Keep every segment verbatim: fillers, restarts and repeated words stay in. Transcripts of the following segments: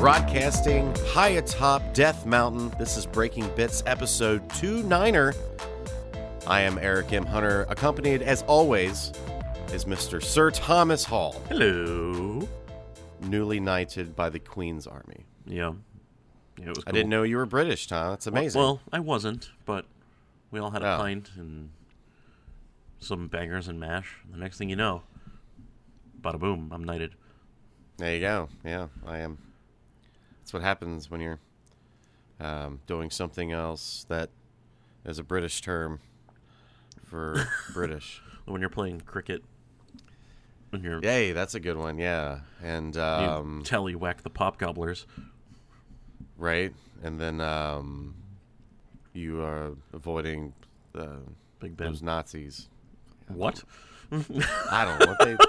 broadcasting high atop Death Mountain. This is Breaking Bits, episode two niner. I am Eric M. Hunter, accompanied, as always, is Mister Sir Thomas Hall. Hello. Newly knighted by the Queen's Army. Yeah. Yeah, it was cool. I didn't know you were British, Tom. That's amazing. Well, well, I wasn't, but we all had a Oh. pint and some bangers and mash. The next thing you know, bada boom, I'm knighted. There you go. Yeah, I am. That's what happens when you're um, doing something else that is a British term for British. When you're playing cricket, when you're Yay, that's a good one. Yeah, and um, you tally-whack the pop gobblers. right, and then um, you are avoiding uh, Big Ben. those Nazis. What? I don't know what they.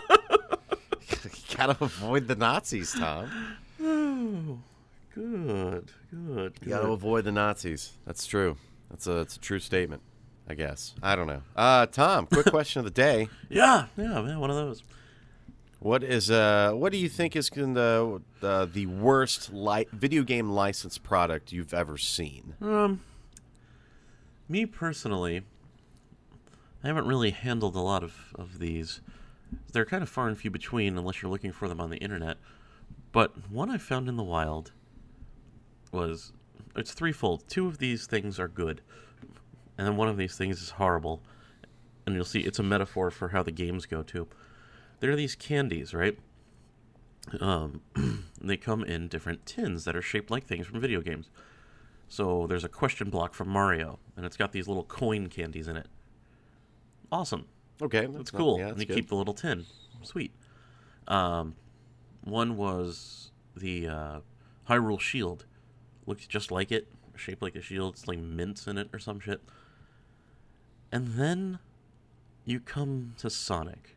You gotta avoid the Nazis, Tom. Oh, good, good, You gotta good. avoid the Nazis. That's true. That's a that's a true statement, I guess. I don't know. Uh, Tom, quick question of the day. Yeah, yeah, man, one of those. What is uh what do you think is the uh, the worst li- video game licensed product you've ever seen? Um, me personally, I haven't really handled a lot of, of these. They're kind of far and few between unless you're looking for them on the internet. But one I found in the wild was, it's threefold. Two of these things are good, and then one of these things is horrible. And you'll see it's a metaphor for how the games go too. There are these candies, right? Um, they come in different tins that are shaped like things from video games. So there's a question block from Mario, and it's got these little coin candies in it. Awesome. Okay, It's that's cool. Not, yeah, and that's you good. keep the little tin. Sweet. Um, one was the uh, Hyrule Shield. Looks just like it. Shaped like a shield. It's like mints in it or some shit. And then you come to Sonic.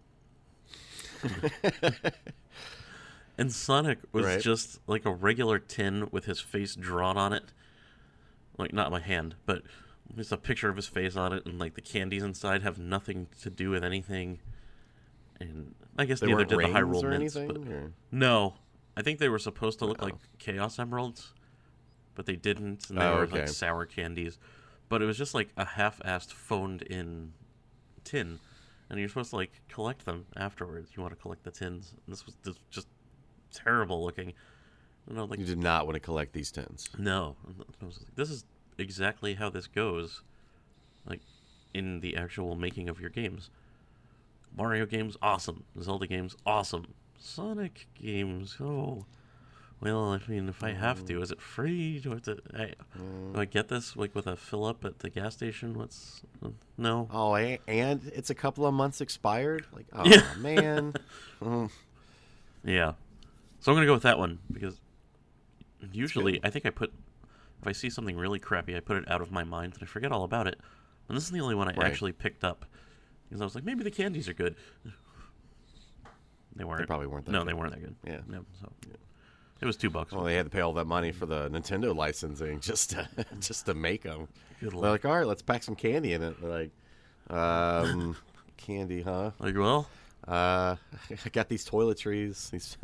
And Sonic was Right. just like a regular tin with his face drawn on it. Like, not my hand, but there's a picture of his face on it, and like the candies inside have nothing to do with anything. And I guess They neither weren't did the rings Hyrule or mints. anything, But or- no, I think they were supposed to look Oh. like Chaos Emeralds, but they didn't, and they Oh, were okay. like sour candies. But it was just like a half-assed, phoned-in tin, and you're supposed to like collect them afterwards. You want to collect the tins. And this was this just terrible looking. You know, like You did not want to collect these tins. no, I was like, this is exactly how this goes, like in the actual making of your games. Mario games, awesome. Zelda games, awesome. Sonic games, oh, well, I mean, if I have to, is it free? Do I have to? I, do I get this like with a fill up at the gas station? What's no? Oh, a- and it's a couple of months expired. Like, oh Yeah. man. Mm. Yeah. So I'm gonna go with that one because usually good. I think I put if I see something really crappy, I put it out of my mind and I forget all about it. And this is the only one I Right. actually picked up because I was like, maybe the candies are good. They weren't. They probably weren't that No, good. they weren't that good. Yeah. No. So it was two bucks. Well, they had to pay all that money for the Nintendo licensing just to just to make them. Good They're luck. like, all right, let's pack some candy in it. They're like, um, candy, huh? Like, well, Uh, I got these toiletries. These.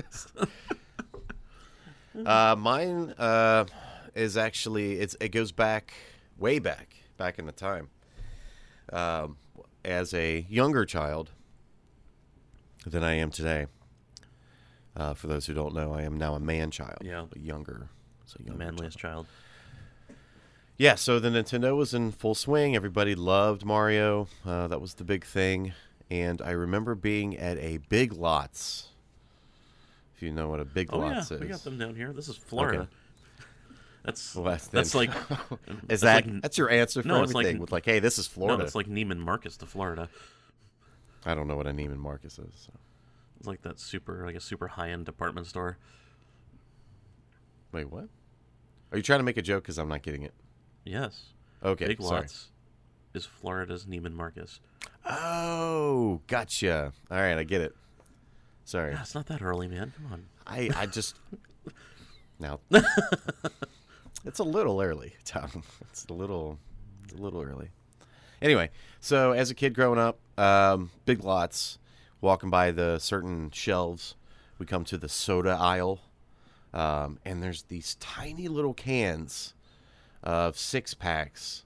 uh, mine uh, is actually it's it goes back way back back in the time. Um, as a younger child than I am today. Uh, for those who don't know, I am now a man child. Yeah. a younger, so the younger manliest child. child. Yeah, so the Nintendo was in full swing. Everybody loved Mario. Uh, that was the big thing. And I remember being at a Big Lots. If you know what a Big Oh yeah, Lots is. we got them down here. This is Florida. Okay. That's Well, that's, that's then- like is that's that like- that's your answer for No, it's like- everything? With like, hey, this is Florida. No, it's like Neiman Marcus to Florida. I don't know what a Neiman Marcus is. So. It's like that super, like a super high-end department store. Wait, what? Are you trying to make a joke? Because I'm not getting it. Yes. Okay, Big sorry. Lots is Florida's Neiman Marcus. Oh, gotcha. All right, I get it. Sorry. Yeah, it's not that early, man. Come on. I, I just now it's a little early, Tom. It's a little a little early. Anyway, so as a kid growing up, um, Big Lots, walking by the certain shelves, we come to the soda aisle, Um, and there's these tiny little cans of six packs,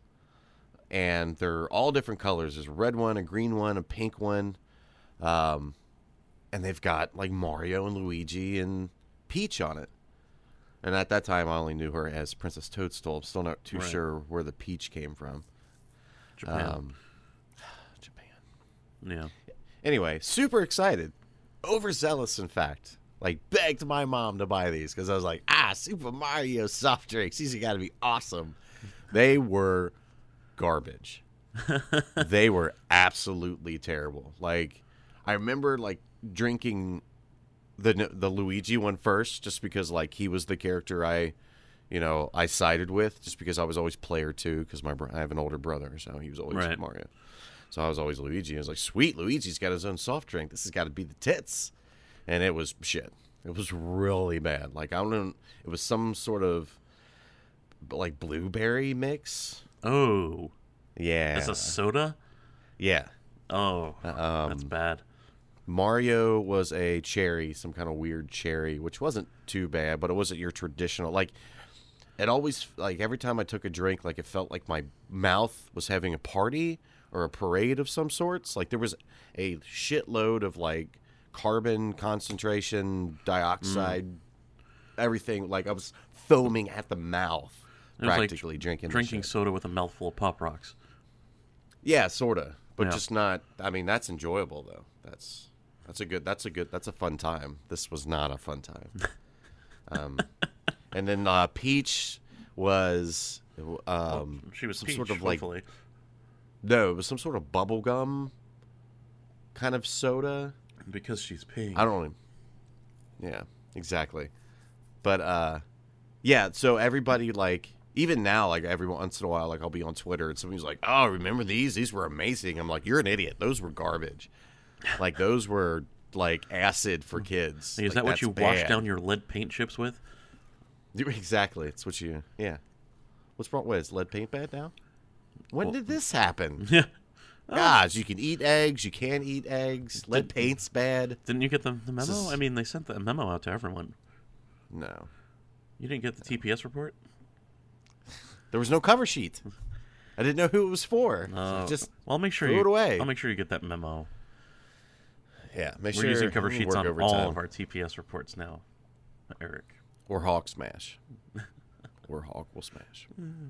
and they're all different colors. There's a red one, a green one, a pink one, um, and they've got like Mario and Luigi and Peach on it. And at that time, I only knew her as Princess Toadstool. I'm still not too Right. sure where the Peach came from. Japan. Um, Japan. Yeah. Anyway, super excited, overzealous, in fact. Like, begged my mom to buy these because I was like, ah, Super Mario soft drinks. These have got to be awesome. They were garbage. They were absolutely terrible. Like, I remember, like, drinking the the Luigi one first just because, like, he was the character I, you know, I sided with just because I was always player two because my bro- I have an older brother, so he was always Right. Mario. So I was always Luigi. I was like, sweet, Luigi's got his own soft drink. This has got to be the tits. And it was shit. It was really bad. Like, I don't know. It was some sort of, like, blueberry mix. Oh. Yeah. That's a soda? Yeah. Oh. Um, that's bad. Mario was a cherry, some kind of weird cherry, which wasn't too bad, but it wasn't your traditional. Like, it always, like, every time I took a drink, like, it felt like my mouth was having a party or a parade of some sorts. Like, there was a shitload of, like, carbon concentration, dioxide, mm. everything. Like, I was foaming at the mouth, It was practically like drinking drinking this shit. soda with a mouthful of Pop Rocks. Yeah, sort of. But Yeah. just not, I mean, that's enjoyable, though. That's that's a good, that's a good, that's a fun time. This was not a fun time. um, and then uh, Peach was, um, Well, she was some Peach, sort of like, hopefully. no, it was some sort of bubble gum kind of soda. Because she's pink. I don't know. Yeah, exactly. But, uh, yeah, so everybody, like, even now, like, every once in a while, like, I'll be on Twitter and somebody's like, oh, remember these? These were amazing. I'm like, you're an idiot. Those were garbage. Like, those were, like, acid for kids. Hey, is Like, that what that's you wash bad. down your lead paint chips with? Exactly. It's what you, yeah. What's wrong? What, is lead paint bad now? When Well- did this happen? Yeah. Gosh, you can eat eggs. You can't eat eggs. Lead Did- paint's bad. Didn't you get the, the memo? This is- I mean, they sent the memo out to everyone. No. You didn't get the T P S report? There was no cover sheet. I didn't know who it was for. No. Just well, I'll make sure threw you, it away. I'll make sure you get that memo. Yeah, make We're sure using cover we sheets work on overtime. all of our T P S reports now, Eric. Or Hawk Smash. Or Hawk will smash.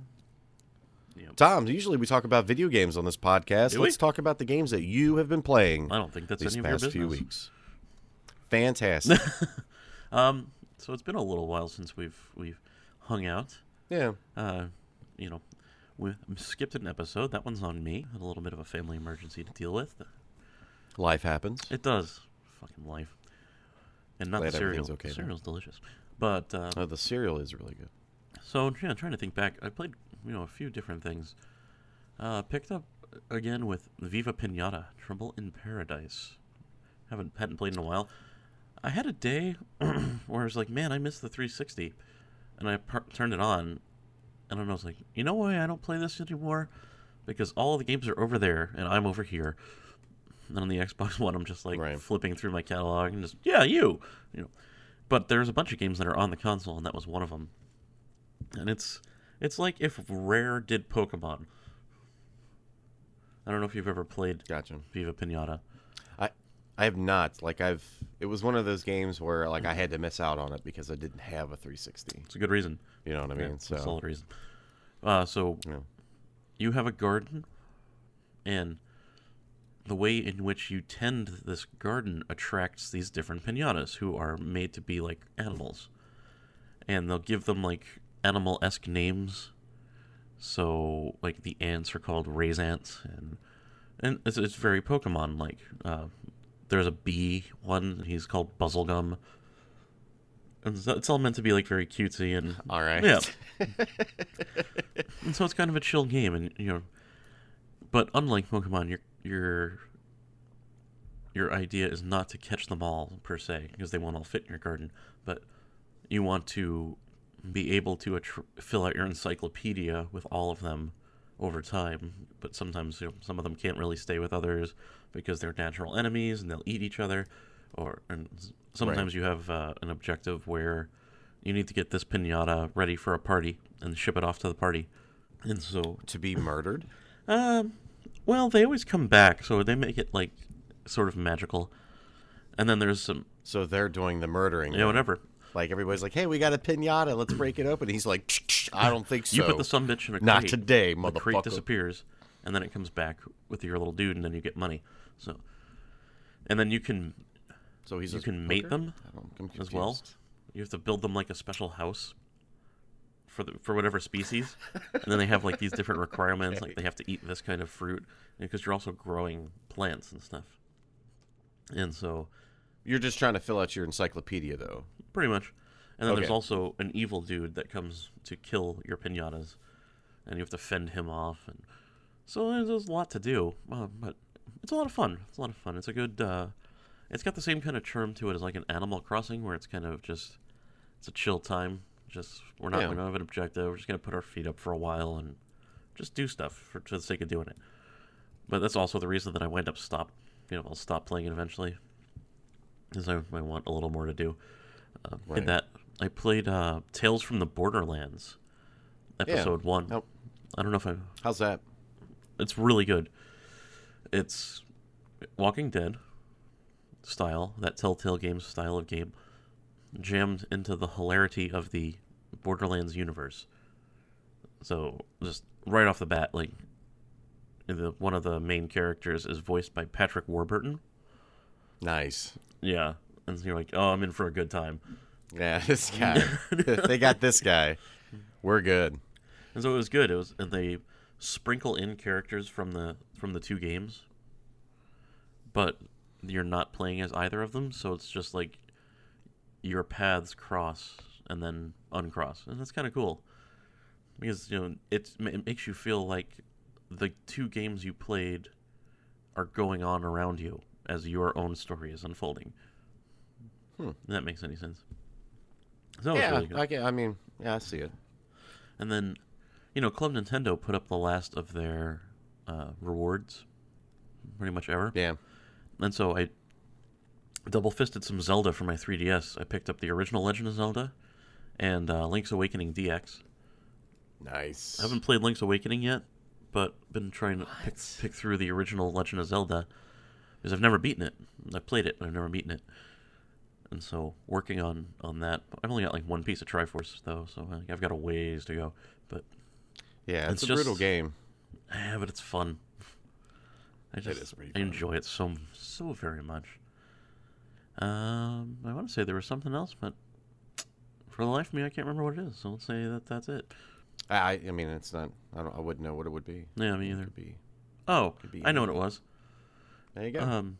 Yep. Tom, usually we talk about video games on this podcast. Do we? Let's talk about the games that you have been playing I don't think that's these any of your past business. few weeks. Fantastic. Um, so it's been a little while since we've we've hung out. Yeah. Uh, you know, we skipped an episode. That one's on me. Had a little bit of a family emergency to deal with. Life happens. It does. Fucking life. And not Glad the cereal. everything's okay, The though. cereal's delicious. But uh, Oh, the cereal is really good. so yeah, I'm trying to think back. I played you know a few different things. Uh, picked up again with Viva Pinata, Trouble in Paradise. Haven't hadn't played in a while. I had a day where I was like, man, I missed the three sixty, and I par- turned it on, and I was like, you know why I don't play this anymore? Because all the games are over there, and I'm over here. And on the Xbox One, I'm just like Right. flipping through my catalog and just, yeah, you, you know. But there's a bunch of games that are on the console, and that was one of them. And it's it's like if Rare did Pokemon. I don't know if you've ever played Gotcha. Viva Pinata. I I have not. Like I've it was one of those games where like I had to miss out on it because I didn't have a three sixty. It's a good reason. You know what I mean? Yeah, so a solid reason. Uh, so yeah. you have a garden, and the way in which you tend this garden attracts these different pinatas who are made to be like animals. And they'll give them like animal-esque names. So like the ants are called raise ants, and and it's, it's very Pokemon-like. Uh, there's a bee one, and he's called Buzzlegum. And so it's all meant to be like very cutesy and All right. yeah. And so it's kind of a chill game, and you know, but unlike Pokemon, your your your idea is not to catch them all per se, because they won't all fit in your garden, but you want to be able to attr- fill out your encyclopedia with all of them over time. But sometimes you know, some of them can't really stay with others because they're natural enemies and they'll eat each other, or and s- sometimes you have uh, an objective where you need to get this pinata ready for a party and ship it off to the party. And so, To be murdered? um, well, they always come back, so they make it like sort of magical. And then there's some, So they're doing the murdering. yeah, then. whatever. Like everybody's like, "Hey, we got a pinata. Let's break it open." He's like, "I don't think so. You put the sumbitch in a crate. Not today, The crate motherfucker." disappears, and then it comes back with your little dude, and then you get money. So, and then you can So he's you a can mate hooker? them I don't, I'm as well. confused. You have to build them like a special house for the for whatever species, and then they have like these different requirements, like they have to eat this kind of fruit, because you're also growing plants and stuff. And so, You're just trying to fill out your encyclopedia, though. pretty much. And then there's Okay. also an evil dude that comes to kill your pinatas, and you have to fend him off. And so there's, there's a lot to do, uh, but it's a lot of fun. It's a lot of fun. It's a good. Uh, it's got the same kind of charm to it as like an Animal Crossing, where it's kind of just it's a chill time. Just we're not Yeah. going to have an objective. We're just going to put our feet up for a while and just do stuff for, for the sake of doing it. But that's also the reason that I wind up stop. You know, I'll stop playing it eventually, because I, I want a little more to do. Uh, Right. Did that. I played uh, Tales from the Borderlands, episode one. Oh. I don't know if I. How's that? It's really good. It's Walking Dead style, that Telltale Games style of game, jammed into the hilarity of the Borderlands universe. So just right off the bat, like the one of the main characters is voiced by Patrick Warburton. Nice. Yeah, and you're like, oh, I'm in for a good time. Yeah, this guy. They got this guy. We're good. And so it was good. It was, and they sprinkle in characters from the from the two games, but you're not playing as either of them. So it's just like your paths cross and then uncross, and that's kind of cool because you know it's, it makes you feel like the two games you played are going on around you as your own story is unfolding. Hmm. If that makes any sense. So that was Yeah, really good. I, get- I mean, yeah, I see it. And then, you know, Club Nintendo put up the last of their uh, rewards, pretty much ever. Yeah. And so I double fisted some Zelda for my three D S. I picked up the original Legend of Zelda and uh, Link's Awakening D X. Nice. I haven't played Link's Awakening yet, but been trying to pick, What? pick through the original Legend of Zelda because I've never beaten it. I played it, but I've never beaten it. And so working on, on that. I've only got like one piece of Triforce though, so I've got a ways to go. But Yeah, it's, It's a just- brutal game. yeah, but it's fun. I just is pretty I fun. enjoy it so so very much. Um, I want to say there was something else, but for the life of me, I can't remember what it is. So let's say that that's it. I, I mean, it's not. I don't. I wouldn't know what it would be. Yeah, me It either. could be. Oh, Could be I know what it was. There you go. Um,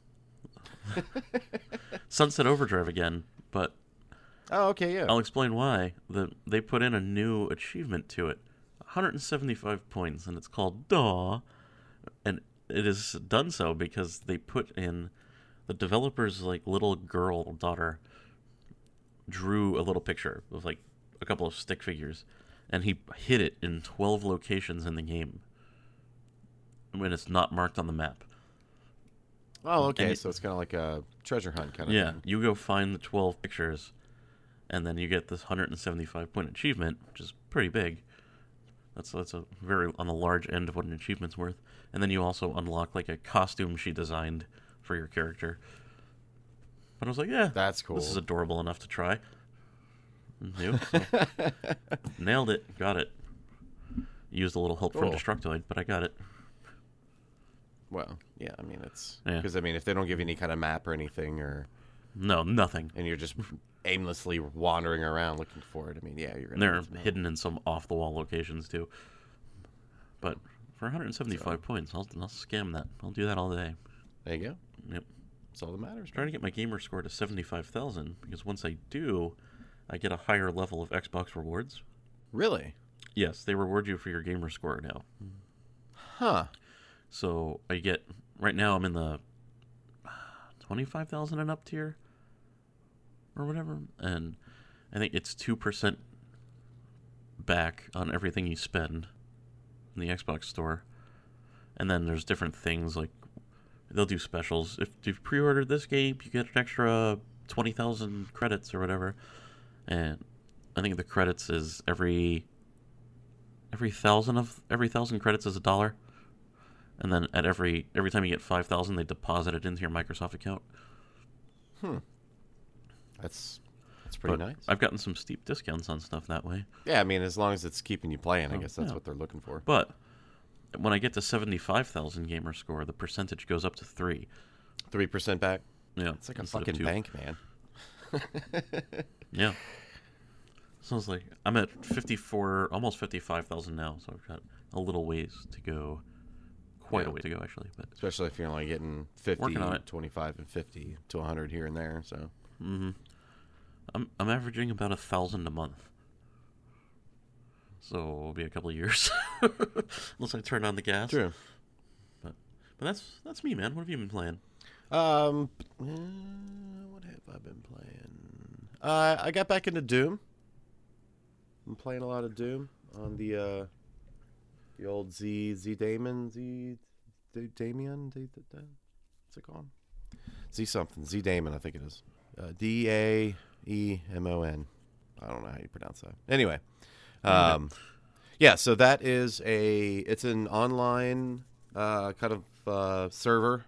Sunset Overdrive again, but oh, okay, yeah. I'll explain why. The they put in a new achievement to it, one hundred seventy-five points, and it's called Daw, and it is done so because they put in the developer's like little girl daughter drew a little picture of like a couple of stick figures, and he hid it in twelve locations in the game when it's not marked on the map. Oh, okay. and it- So it's kind of like a treasure hunt kind of Yeah, thing. you go find the twelve pictures, and then you get this one hundred seventy-five point achievement, which is pretty big. That's that's a very on the large end of what an achievement's worth. And then you also unlock like a costume she designed for your character. But I was like, yeah, That's cool. this is adorable enough to try. And do, so nailed it, got it. Used a little help from Cool. Destructoid, but I got it. Well, yeah. I mean, it's Yeah. because I mean, if they don't give you any kind of map or anything, or No, nothing. and you're just aimlessly wandering around looking for it, I mean, yeah, you're gonna. They're need to know. hidden in some off-the-wall locations too. But for one hundred seventy-five points, I'll, I'll scam that. I'll do that all day. There you go. Yep. That's all that matters. Trying to get my gamer score to seventy-five thousand because once I do, I get a higher level of Xbox rewards. Really? Yes, they reward you for your gamer score now. Huh. So I get right now I'm in the twenty-five thousand and up tier or whatever, and I think it's two percent back on everything you spend in the Xbox store. And then there's different things like they'll do specials. If you've pre-ordered this game, you get an extra twenty thousand credits or whatever. And I think the credits is every every thousand of every thousand credits is a dollar, and then at every every time you get five thousand, they deposit it into your Microsoft account. Hmm. That's that's pretty But nice. I've gotten some steep discounts on stuff that way. Yeah, I mean, as long as it's keeping you playing, I Oh, guess that's yeah. what they're looking for. But when I get to seventy-five thousand gamer score, the percentage goes up to three. Three percent back. Yeah, It's like a instead of fucking two. bank, man. Yeah. So it's like I'm at fifty-four, almost fifty-five thousand now. So I've got a little ways to go. Quite Yeah. a way to go, actually. But Especially if you're only getting fifty, Working on it. twenty-five, and fifty to one hundred here and there. So hmm I'm I'm averaging about a thousand a month. So it'll be a couple of years, unless I turn on the gas. true. But but that's that's me, man. What have you been playing? Um, uh, what have I been playing? Uh, I got back into Doom. I'm playing a lot of Doom on the uh, the old Z Z Damon Z D- Damien. D- D- D- What's it called? Z something. Z Damon, I think it is. Uh, D A E M O N. I don't know how you pronounce that. Anyway, um, yeah. So that is a. It's an online uh, kind of uh, server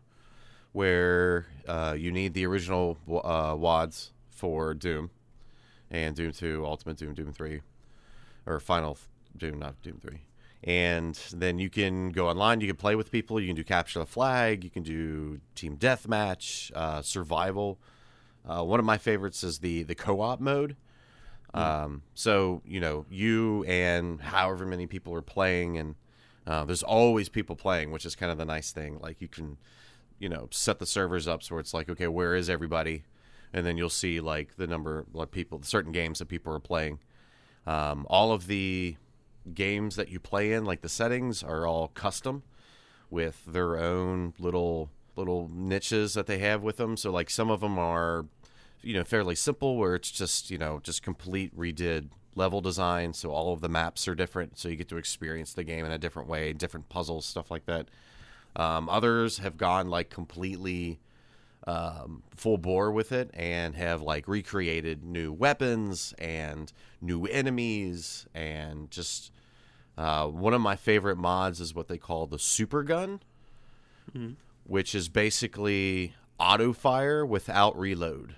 where uh, you need the original uh, W A Ds for Doom and Doom two, Ultimate Doom, Doom three, or Final Doom, not Doom three. And then you can go online, you can play with people, you can do capture the flag, you can do team deathmatch, uh, survival. Uh, one of my favorites is the, the co-op mode. Um, so, you know, you and however many people are playing, and uh, there's always people playing, which is kind of the nice thing. Like, you can, you know, set the servers up so it's like, okay, where is everybody? And then you'll see, like, the number of people, certain games that people are playing. Um, all of the games that you play in, like the settings, are all custom with their own little little niches that they have with them. So, like, some of them are, you know, fairly simple, where it's just, you know, just complete redid level design. So all of the maps are different. So you get to experience the game in a different way, different puzzles, stuff like that. Um, others have gone like completely um, full bore with it and have like recreated new weapons and new enemies. And just uh, one of my favorite mods is what they call the super gun, Mm-hmm. which is basically auto fire without reload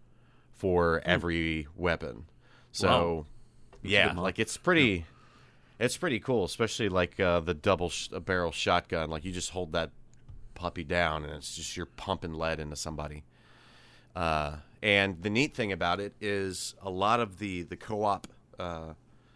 for every weapon. So, Wow. That's a yeah, good mod. like it's pretty, it's pretty cool. Especially like uh, the double sh- barrel shotgun. Like you just hold that puppy down, and it's just you're pumping lead into somebody. Uh, and the neat thing about it is a lot of the the co-op uh,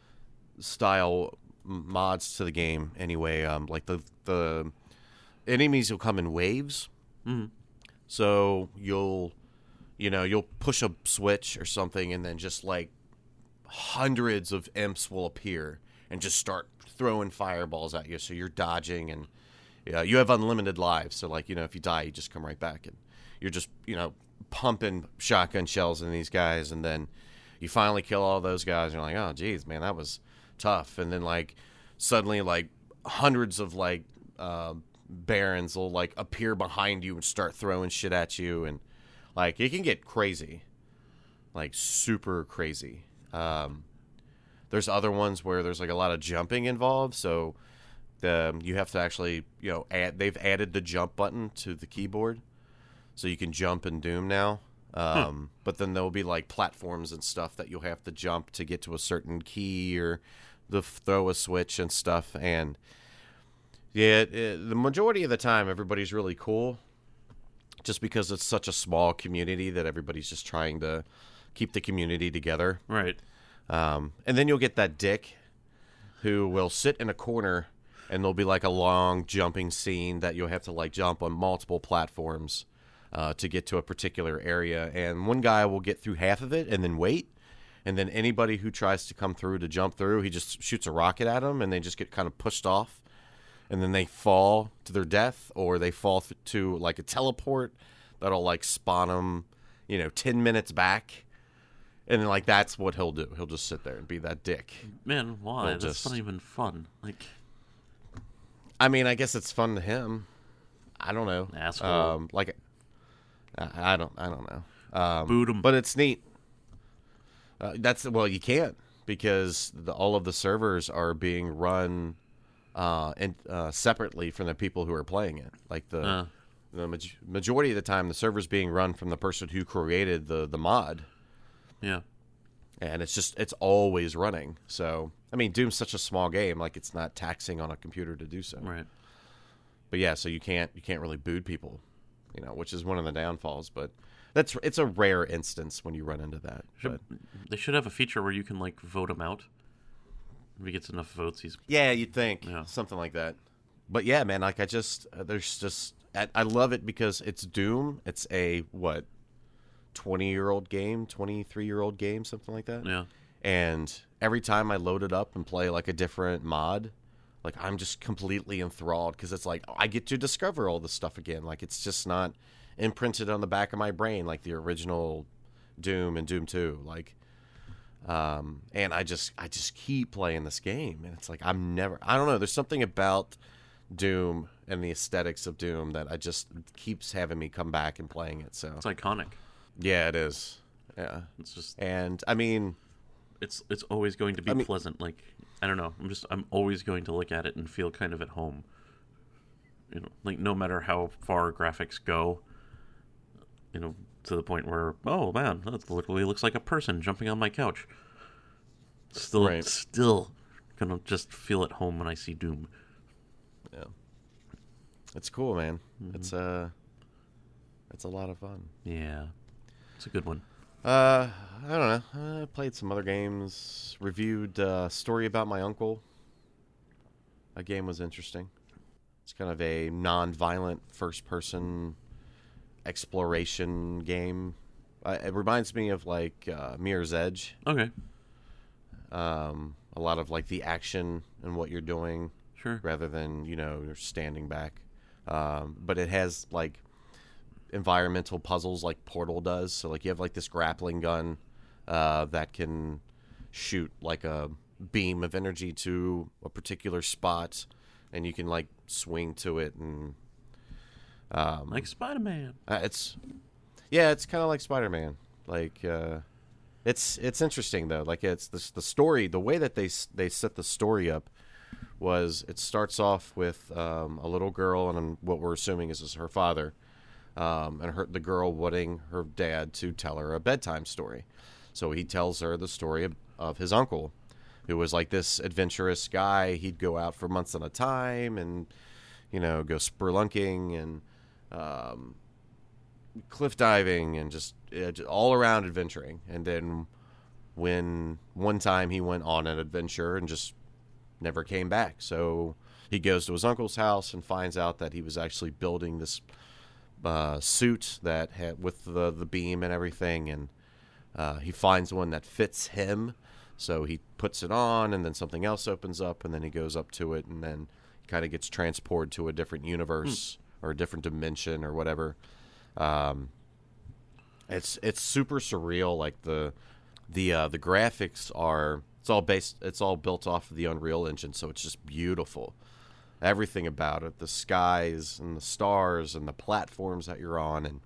style m- mods to the game. Anyway, um, like the the enemies will come in waves. Mm-hmm. So you'll, you know, you'll push a switch or something, and then just like hundreds of imps will appear and just start throwing fireballs at you. So you're dodging, and yeah, you have unlimited lives. So like, you know, if you die, you just come right back, and you're just, you know, pumping shotgun shells in these guys, and then you finally kill all those guys. And you're like, oh, geez, man, that was tough. And then like suddenly, like hundreds of like uh, barons will like appear behind you and start throwing shit at you, and like it can get crazy, like super crazy. Um, there's other ones where there's like a lot of jumping involved, so the, you have to actually, you know, add. They've added the jump button to the keyboard, so you can jump in Doom now. Um, hmm. But then there'll be like platforms and stuff that you'll have to jump to get to a certain key or the throw a switch and stuff. And yeah, it, it, the majority of the time, everybody's really cool, just because it's such a small community that everybody's just trying to keep the community together. Right. Um, and then you'll get that dick who will sit in a corner, and there'll be like a long jumping scene that you'll have to like jump on multiple platforms uh, to get to a particular area. And one guy will get through half of it and then wait. And then anybody who tries to come through to jump through, he just shoots a rocket at them, and they just get kind of pushed off. And then they fall to their death, or they fall th- to like a teleport that'll like spawn them, you know, ten minutes back. And then, like, that's what he'll do. He'll just sit there and be that dick. Man, why? He'll That's just- not even fun. Like, I mean, I guess it's fun to him. I don't know. Asshole. Um, like, I, I don't, I don't know. Um, Boot 'em. But it's neat. Uh, that's well, you can't because the, all of the servers are being run uh, and uh, separately from the people who are playing it. Like the Uh, the maj- majority of the time, the server's being run from the person who created the the mod, yeah. and it's just it's always running. So I mean, Doom's such a small game, like it's not taxing on a computer to do so. Right. But yeah, so you can't you can't really boot people, you know, which is one of the downfalls. But that's it's a rare instance when you run into that. Should, But they should have a feature where you can like vote him out. If he gets enough votes, he's yeah, you'd think Yeah. something like that. But yeah, man, like I just uh, there's just I, I love it because it's Doom. It's a what twenty year old game, twenty three year old game, something like that. yeah. And every time I load it up and play like a different mod, like I'm just completely enthralled because it's like I get to discover all this stuff again. Like it's just not imprinted on the back of my brain like the original Doom and Doom two. Like, um, and I just I just keep playing this game, and it's like I'm never. I don't know. There's something about Doom and the aesthetics of Doom that I just keeps having me come back and playing it. So It's iconic. yeah, it is. Yeah, It's just and I mean. it's it's always going to be I mean- pleasant. Like I don't know. I'm just I'm always going to look at it and feel kind of at home. You know, like no matter how far graphics go, you know, to the point where oh man, that literally looks like a person jumping on my couch. Still, Right. still gonna just feel at home when I see Doom. Yeah, it's cool, man. It's uh, it's a lot of fun. Yeah, it's a good one. Uh, I don't know. I played some other games. Reviewed uh, Story About My Uncle. That game was interesting. It's kind of a non-violent first-person exploration game. Uh, it reminds me of like uh, Mirror's Edge. Okay, Um, a lot of like the action and what you're doing, sure. rather than you know you're standing back. Um, but it has like environmental puzzles like Portal does. So like you have like this grappling gun uh, that can shoot like a beam of energy to a particular spot, and you can like swing to it, and um, Like Spider-Man. uh, it's yeah, it's kind of like Spider-Man. Like uh, it's it's interesting though. Like it's the the story, the way that they s- they set the story up was it starts off with um, a little girl and what we're assuming is, is her father, um, and her the girl wanting her dad to tell her a bedtime story. So he tells her the story of, of his uncle, who was like this adventurous guy. He'd go out for months at a time and you know go spelunking and um, cliff diving and just, uh, just all around adventuring. And then when one time he went on an adventure and just never came back. So he goes to his uncle's house and finds out that he was actually building this uh, suit that had with the the beam and everything, and uh, he finds one that fits him. So he puts it on, and then something else opens up, and then he goes up to it, and then kind of gets transported to a different universe or a different dimension or whatever. Um, it's it's super surreal. Like the the uh, the graphics are it's all based it's all built off of the Unreal Engine, so it's just beautiful. Everything about it, the skies and the stars and the platforms that you're on, and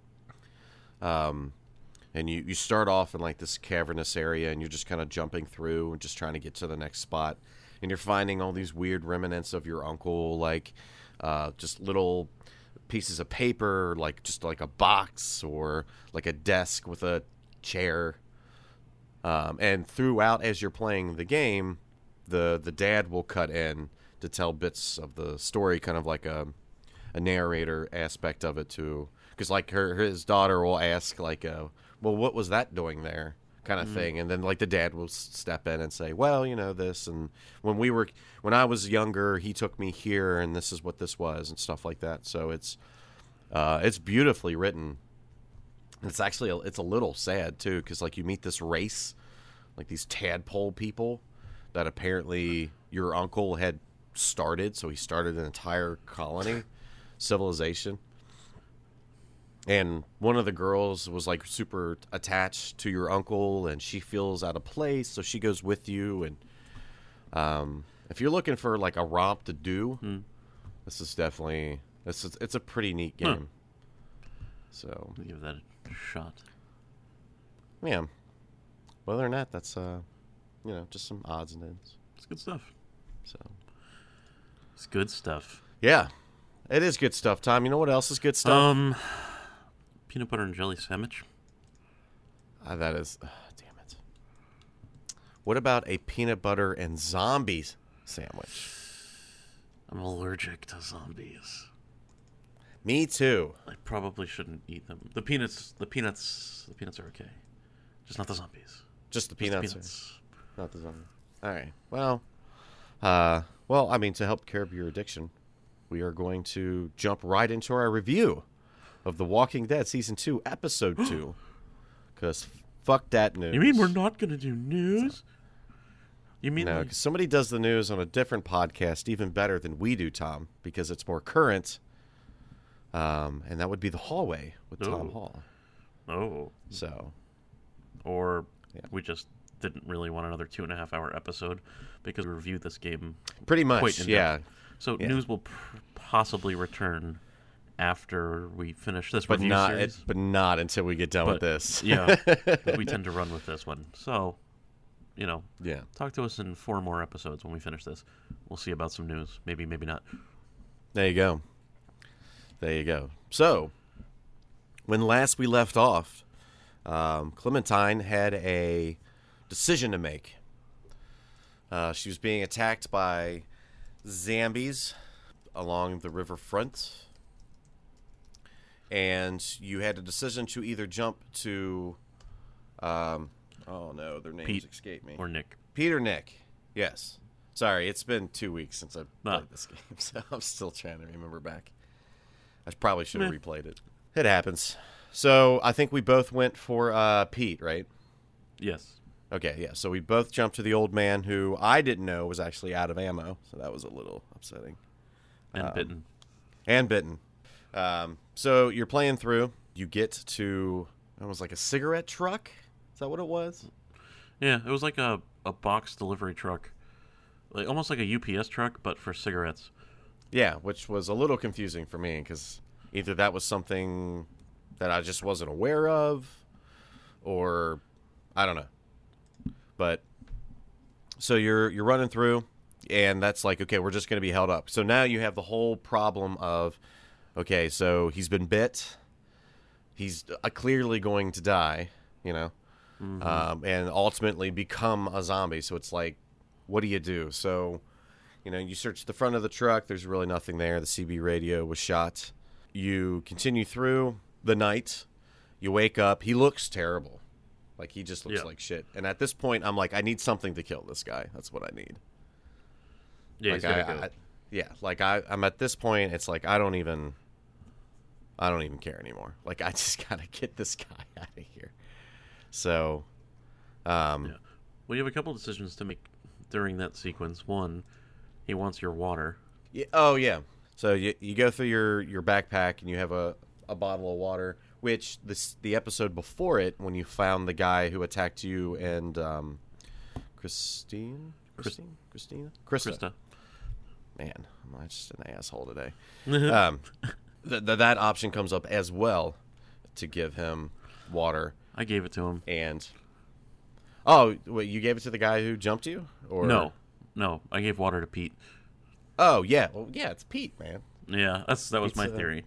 um, and you, you start off in like this cavernous area, and you're just kind of jumping through and just trying to get to the next spot, and you're finding all these weird remnants of your uncle, like uh, just little pieces of paper, like just like a box or like a desk with a chair. Um, and throughout, as you're playing the game, the the dad will cut in to tell bits of the story, kind of like a a narrator aspect of it too. Because like her his daughter will ask like, uh, "Well, what was that doing there?" kind of mm-hmm. thing, and then like the dad will step in and say, "Well, you know this, and when we were when I was younger, he took me here, and this is what this was," and stuff like that. So it's uh, it's beautifully written. It's actually a, it's a little sad too, because like you meet this race, like these tadpole people that apparently your uncle had started. So he started an entire colony, civilization. And one of the girls was like super attached to your uncle, and she feels out of place, so she goes with you. And um, if you're looking for like a romp to do, hmm. this is definitely this is it's a pretty neat game. Huh. So give that a shot. Yeah, other than that, that's uh, you know, just some odds and ends. It's good stuff. So It's good stuff. yeah, it is good stuff. Tom, you know what else is good stuff? Um, peanut butter and jelly sandwich. Uh, that is, uh, damn it. What about a peanut butter and zombies sandwich? I'm allergic to zombies. Me too. I probably shouldn't eat them. The peanuts, the peanuts, the peanuts are okay. Just not the zombies. Just the Just the peanuts, peanuts. or- not the zombies. All right. Well, uh, well, I mean, to help curb your addiction, we are going to jump right into our review of The Walking Dead season two, episode two. Because fuck that news. You mean we're not going to do news? You mean No, like, because somebody does the news on a different podcast even better than we do, Tom, because it's more current. Um, and that would be The Hallway with Tom Oh. Hall. oh, So, or Yeah. we just didn't really want another two and a half hour episode because we reviewed this game pretty quite much, in yeah. depth. So Yeah. news will pr- possibly return after we finish this But review not, series. it, but not until we get done But, with this. yeah, we tend to run with this one. So, you know, Yeah. talk to us in four more episodes when we finish this. We'll see about some news. Maybe, maybe not. There you go. There you go. So, when last we left off, um, Clementine had a decision to make. Uh, she was being attacked by zombies along the riverfront, and you had a decision to either jump to, um, oh no, their names Pete escape me. Or Nick. Pete or Nick? Yes. Sorry, it's been two weeks since I've Ah. played this game, so I'm still trying to remember back. I probably should have Meh. replayed it. It happens. So I think we both went for uh, Pete, right? Yes. Okay, yeah. So we both jumped to the old man who I didn't know was actually out of ammo, so that was a little upsetting. And Um, bitten. And bitten. Um, so you're playing through. You get to, it was like a cigarette truck? Is that what it was? Yeah, it was like a, a box delivery truck. Like almost like a U P S truck, but for cigarettes. Yeah, which was a little confusing for me because either that was something that I just wasn't aware of, or I don't know. But so you're you're running through, and that's like, okay, we're just going to be held up. So now you have the whole problem of, okay, so he's been bit, he's uh, clearly going to die, you know, Mhm. um, and ultimately become a zombie. So it's like, what do you do? So, you know, you search the front of the truck. There's really nothing there. The C B radio was shot. You continue through the night. You wake up. He looks terrible. Like, he just looks Yeah. like shit. And at this point, I'm like, I need something to kill this guy. That's what I need. Yeah, like, he's gotta I, go. I, yeah, like, I, I'm at this point, it's like, I don't even, I don't even care anymore. Like, I just got to get this guy out of here. So, um, Yeah. Well, you have a couple decisions to make during that sequence. One, he wants your water. Yeah, oh yeah. So you you go through your, your backpack and you have a, a bottle of water, which this the episode before it, when you found the guy who attacked you and um, Christine, Christine, Christina, Krista. Krista. Man, I'm just an asshole today. um, th- th- that option comes up as well to give him water I gave it to him. and. Oh, wait! You gave it to the guy who jumped you, or No. No, I gave water to Pete. Oh yeah, well yeah, it's Pete, man. Yeah, that's that was my Pete's, uh, theory.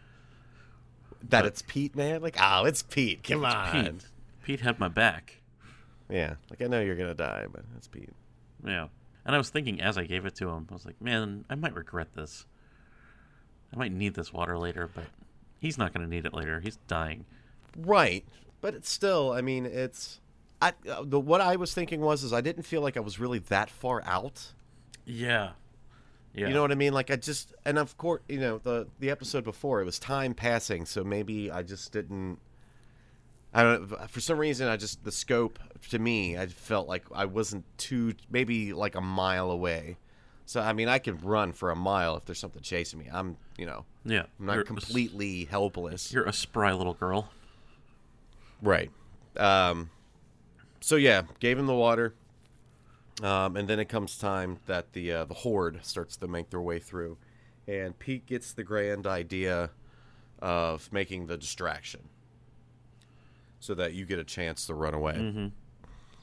That But- it's Pete, man. Like, oh, it's Pete. Come It's on. Pete. Pete had my back. Yeah, like I know you're gonna die, but it's Pete. Yeah. And I was thinking as I gave it to him, I was like, man, I might regret this. I might need this water later, but he's not going to need it later. He's dying. Right, but it's still. I mean, it's. I uh, the what I was thinking was is I didn't feel like I was really that far out. Yeah. Yeah. You know what I mean? Like I just, and of course, you know the the episode before it was time passing, so maybe I just didn't. I don't. For some reason, I just the scope to me, I felt like I wasn't too maybe like a mile away. So I mean, I could run for a mile if there's something chasing me. I'm, you know, Yeah. I'm not You're a- completely helpless. You're a spry little girl. Right. Um. So yeah, gave him the water. Um, and then it comes time that the uh, the horde starts to make their way through, and Pete gets the grand idea of making the distraction, so that you get a chance to run away. Mm-hmm.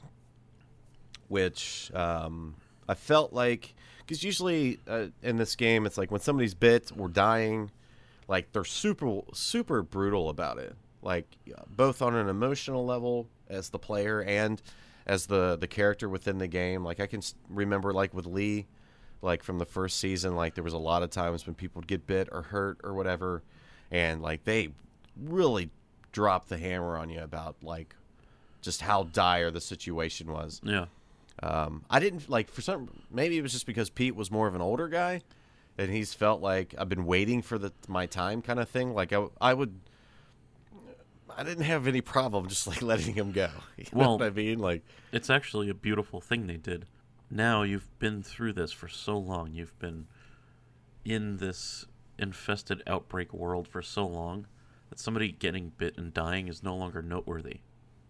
which um, I felt like, because usually uh, in this game, it's like when somebody's bit or dying, like they're super, super brutal about it. Like both on an emotional level as the player and as the, the character within the game. Like I can remember like with Lee, like from the first season, like there was a lot of times when people would get bit or hurt or whatever. And like they really dropped the hammer on you about like just how dire the situation was. Yeah. Um, I didn't like for some, maybe it was just because Pete was more of an older guy and he's felt like I've been waiting for the, my time kind of thing. Like I, I would, I didn't have any problem just like letting him go. You know Well, what I mean? Like it's actually a beautiful thing they did. Now you've been through this for so long. You've been in this infested outbreak world for so long that somebody getting bit and dying is no longer noteworthy.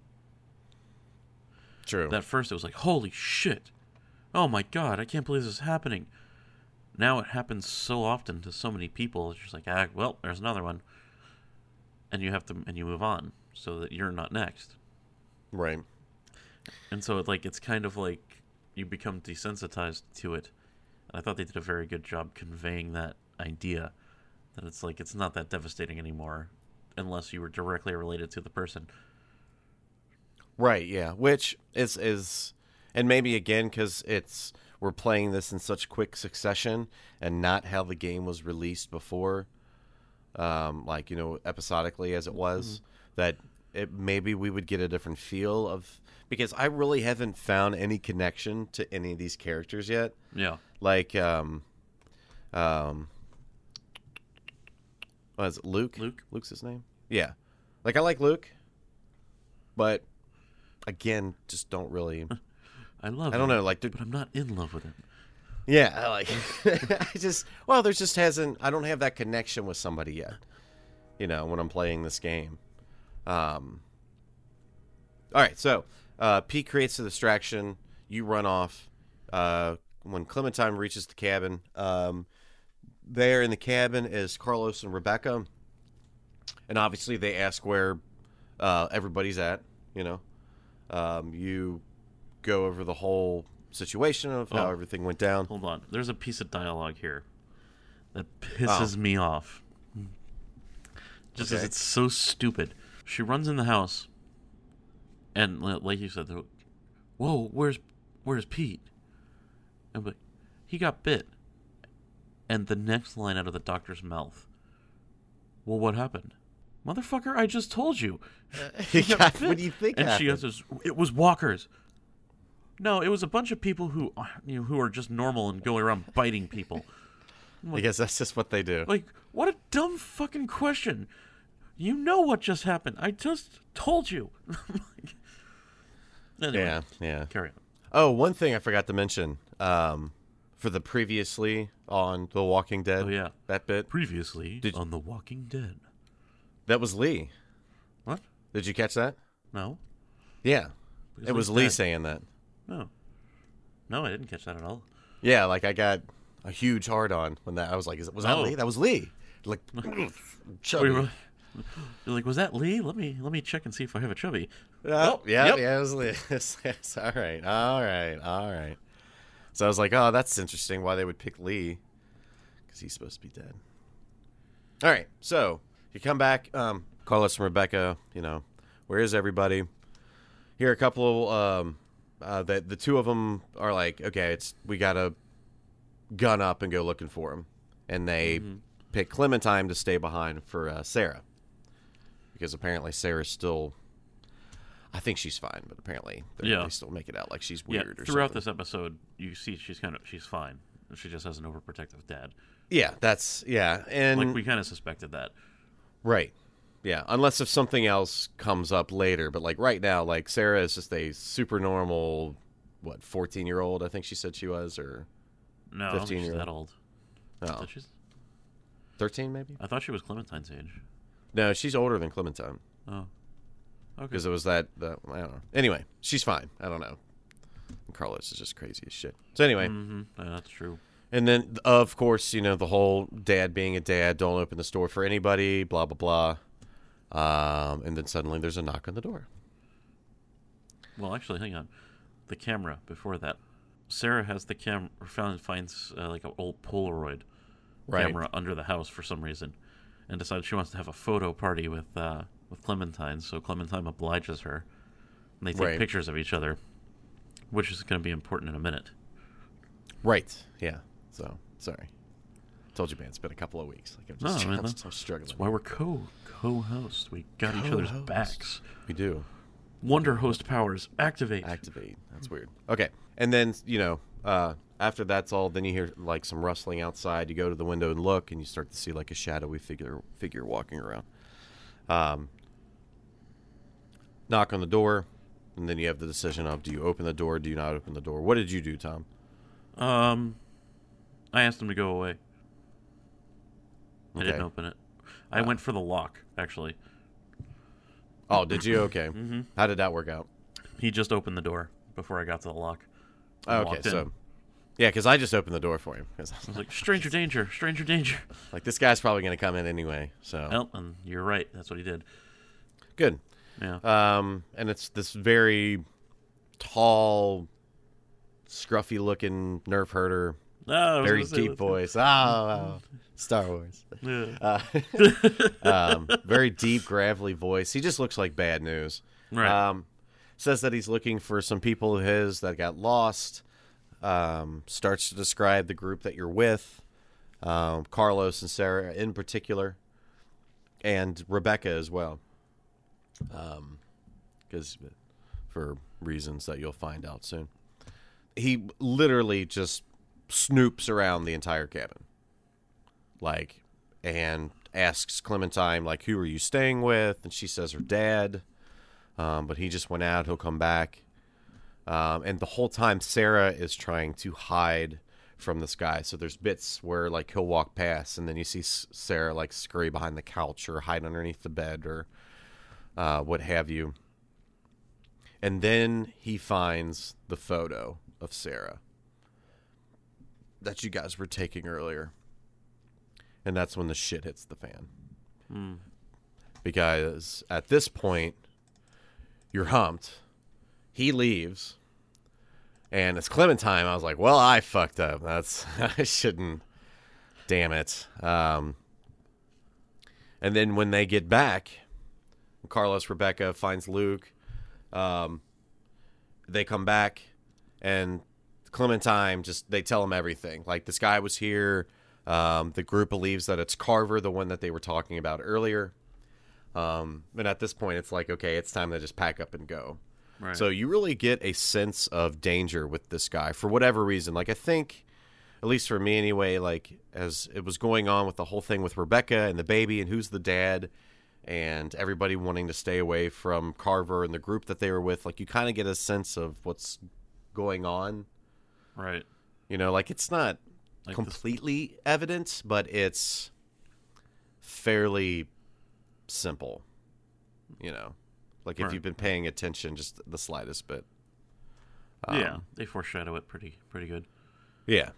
true. At first it was like, holy shit. Oh my god, I can't believe this is happening. Now it happens so often to so many people. It's just like, ah, well, there's another one. And you have to, and you move on so that you're not next. Right. And so it, like, it's kind of like you become desensitized to it. And I thought they did a very good job conveying that idea that it's like, it's not that devastating anymore unless you were directly related to the person. Right, yeah. Which is, is and maybe again, because it's, we're playing this in such quick succession and not how the game was released before, um, like, you know, episodically as it was, mm-hmm. that it, maybe we would get a different feel of, because I really haven't found any connection to any of these characters yet. Yeah. Like, um, um, what is it, Luke? Luke? Luke's his name? Yeah. Like, I like Luke, but again, just don't really. I love I don't him, know, like, but I'm not in love with him. Yeah, I like. I just well, there just hasn't. I don't have that connection with somebody yet. You know, when I'm playing this game. Um. All right, so uh, Pete creates a distraction. You run off. Uh, when Clementine reaches the cabin, um, there in the cabin is Carlos and Rebecca, and obviously they ask where uh, everybody's at. You know, um, you go over the whole situation of how oh, everything went down. Hold on. There's a piece of dialogue here that pisses oh. me off. Just okay. as it's so stupid. She runs in the house, and like you said, whoa, where's where's Pete? And like, he got bit. And the next line out of the doctor's mouth, well, what happened? Motherfucker, I just told you. Uh, he got bit. What do you think And happened? she goes, it was walkers. No, it was a bunch of people who, you know, who are just normal and going around biting people. Like, I guess that's just what they do. Like, what a dumb fucking question. You know what just happened. I just told you. Anyway, yeah, yeah. Carry on. Oh, one thing I forgot to mention. Um, for the previously on The Walking Dead. Oh, yeah. That bit. Previously Did, on The Walking Dead. That was Lee. What? Did you catch that? No. Yeah. Because it was Lee's Lee dead. saying that. No. No, I didn't catch that at all. Yeah, like I got a huge hard on when that. I was like, "Is it was that oh. Lee? That was Lee." Like, chubby. Wait, you're like, was that Lee? Let me let me check and see if I have a chubby. Uh, oh, yeah, yep. yeah, it was Lee. Yes, yes. All right, all right, all right. So I was like, "Oh, that's interesting. Why they would pick Lee? Because he's supposed to be dead." All right, so you come back, um, Carlos and Rebecca. You know, where is everybody? Here, a couple. Um, Uh, the the two of them are like, okay, it's we gotta gun up and go looking for him, and they mm-hmm. pick Clementine to stay behind for uh, Sarah, because apparently Sarah's still. I think she's fine, but apparently they, yeah. they still make it out like she's weird. Yeah, or throughout something. This episode, you see she's kind of she's fine. She just has an overprotective dad. Yeah, that's yeah, and like we kind of suspected that, right? Yeah, unless if something else comes up later. But, like, right now, like, Sarah is just a super normal, what, fourteen-year-old, I think she said she was, or no, fifteen-year-old. She's that old. Oh. She's thirteen, maybe? I thought she was Clementine's age. No, she's older than Clementine. Oh. Okay. Because it was that, the, I don't know. Anyway, she's fine. I don't know. And Carlos is just crazy as shit. So, anyway. Mm-hmm. Yeah, that's true. And then, of course, you know, the whole dad being a dad, don't open the store for anybody, blah, blah, blah. Um, and then suddenly there's a knock on the door. Well, actually, hang on. the camera before that. Sarah has the camera, found finds uh, like an old Polaroid Right. camera under the house for some reason, and decides she wants to have a photo party with uh, with Clementine. So Clementine obliges her, and they take Right. pictures of each other, which is going to be important in a minute. Right. Yeah. So sorry. Told you, man. It's been a couple of weeks. Like I'm just, No, I mean, I'm, that's- I'm struggling. That's why we're co co-hosts. We got each other's Co-hosts. backs. We do. Wonder host powers activate. Activate. That's weird. Okay. And then, you know, uh, after that's all, then you hear like some rustling outside. You go to the window and look, and you start to see like a shadowy figure figure walking around. Um, knock on the door, and then you have the decision of do you open the door, do you not open the door? What did you do, Tom? Um, I asked him to go away. I Okay. didn't open it. I Uh, went for the lock, actually. Oh, did you? Okay. Mm-hmm. How did that work out? He just opened the door before I got to the lock. I Okay, walked in. so yeah, because I just opened the door for him. 'Cause I was I was like, stranger danger, stranger danger. like, this guy's probably going to come in anyway. So Well, and you're right. That's what he did. good. Yeah. Um, and it's this very tall, scruffy-looking nerf herder, Oh, I was very gonna say, deep let's- voice. Oh, oh, Star Wars. Yeah. Uh, um, very deep, gravelly voice. He just looks like bad news. Right. Um, says that he's looking for some people of his that got lost. Um, starts to describe the group that you're with, um, Carlos and Sarah in particular, and Rebecca as well. Because for reasons that you'll find out soon, he literally just snoops around the entire cabin, like, and asks Clementine, like, who are you staying with? And she says her dad. Um, but he just went out. He'll come back. Um, and the whole time, Sarah is trying to hide from this guy. So there's bits where, like, he'll walk past, and then you see S- Sarah, like, scurry behind the couch or hide underneath the bed or uh, what have you. And then he finds the photo of Sarah that you guys were taking earlier. And that's when the shit hits the fan. Mm. Because at this point, you're humped. He leaves. And it's Clementine. I was like, well, I fucked up. That's I shouldn't. Damn it. Um, and then when they get back, Carlos, Rebecca finds Luke. Um, they come back, and Clementine just, they tell him everything. Like, this guy was here. Um, the group believes that it's Carver, the one that they were talking about earlier. Um, and at this point, it's like, okay, it's time to just pack up and go. Right. So you really get a sense of danger with this guy for whatever reason. Like, I think, at least for me anyway, like, as it was going on with the whole thing with Rebecca and the baby and who's the dad and everybody wanting to stay away from Carver and the group that they were with, like, you kind of get a sense of what's going on. Right. You know, like, it's not Like completely evident, but it's fairly simple, you know, like if Right. you've been paying attention just the slightest bit. This, Um, yeah, they foreshadow it pretty pretty good. Yeah.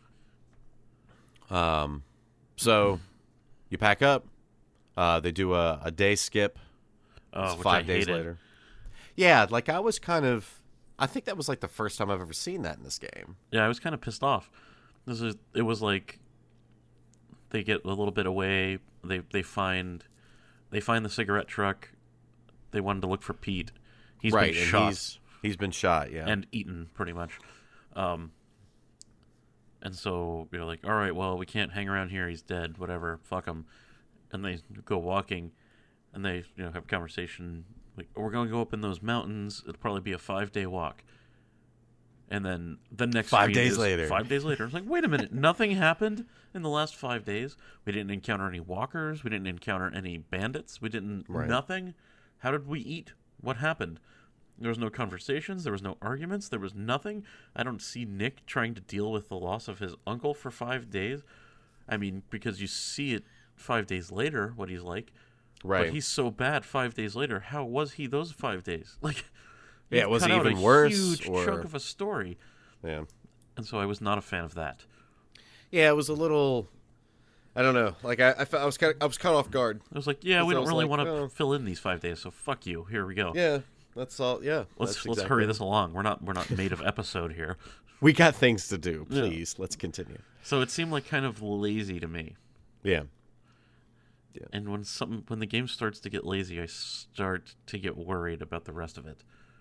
Um, so you pack up. Uh, they do a, a day skip. Oh, It's which five I days hated. later. Yeah, like I was kind of. I think that was like the first time I've ever seen that in this game. Yeah, I was kind of pissed off. This is it was like they get a little bit away. They they find they find the cigarette truck. They wanted to look for Pete. He's right, been and shot he's he's been shot. Yeah, and eaten pretty much. Um, and so you're like, all right, well, we can't hang around here. He's dead. Whatever. Fuck him. And they go walking, and they you know have a conversation. Like, we're going to go up in those mountains. It'll probably be a five day walk. And then the next Five scene days is later. Five days later. I was like, wait a minute. Nothing happened in the last five days. We didn't encounter any walkers. We didn't encounter any bandits. We didn't Right. nothing. How did we eat? What happened? There was no conversations. There was no arguments. There was nothing. I don't see Nick trying to deal with the loss of his uncle for five days. I mean, because you see it five days later, what he's like. right. But he's so bad five days later. How was he those five days? Like, Yeah, you've was cut he out even a worse, Huge or- chunk of a story, yeah. and so I was not a fan of that. Yeah, it was a little. I don't know. Like I, I, fe- I was kind of, I was caught off guard. I was like, yeah, Because we I don't was really like, want to oh. fill in these five days, so fuck you. Here we go. Yeah, That's all. Yeah. Let's that's let's exactly hurry this along. We're not we're not made of episode here. We got things to do. Yeah. Please, let's continue. So it seemed like kind of lazy to me. Yeah. Yeah. And when some when the game starts to get lazy, I start to get worried about the rest of it.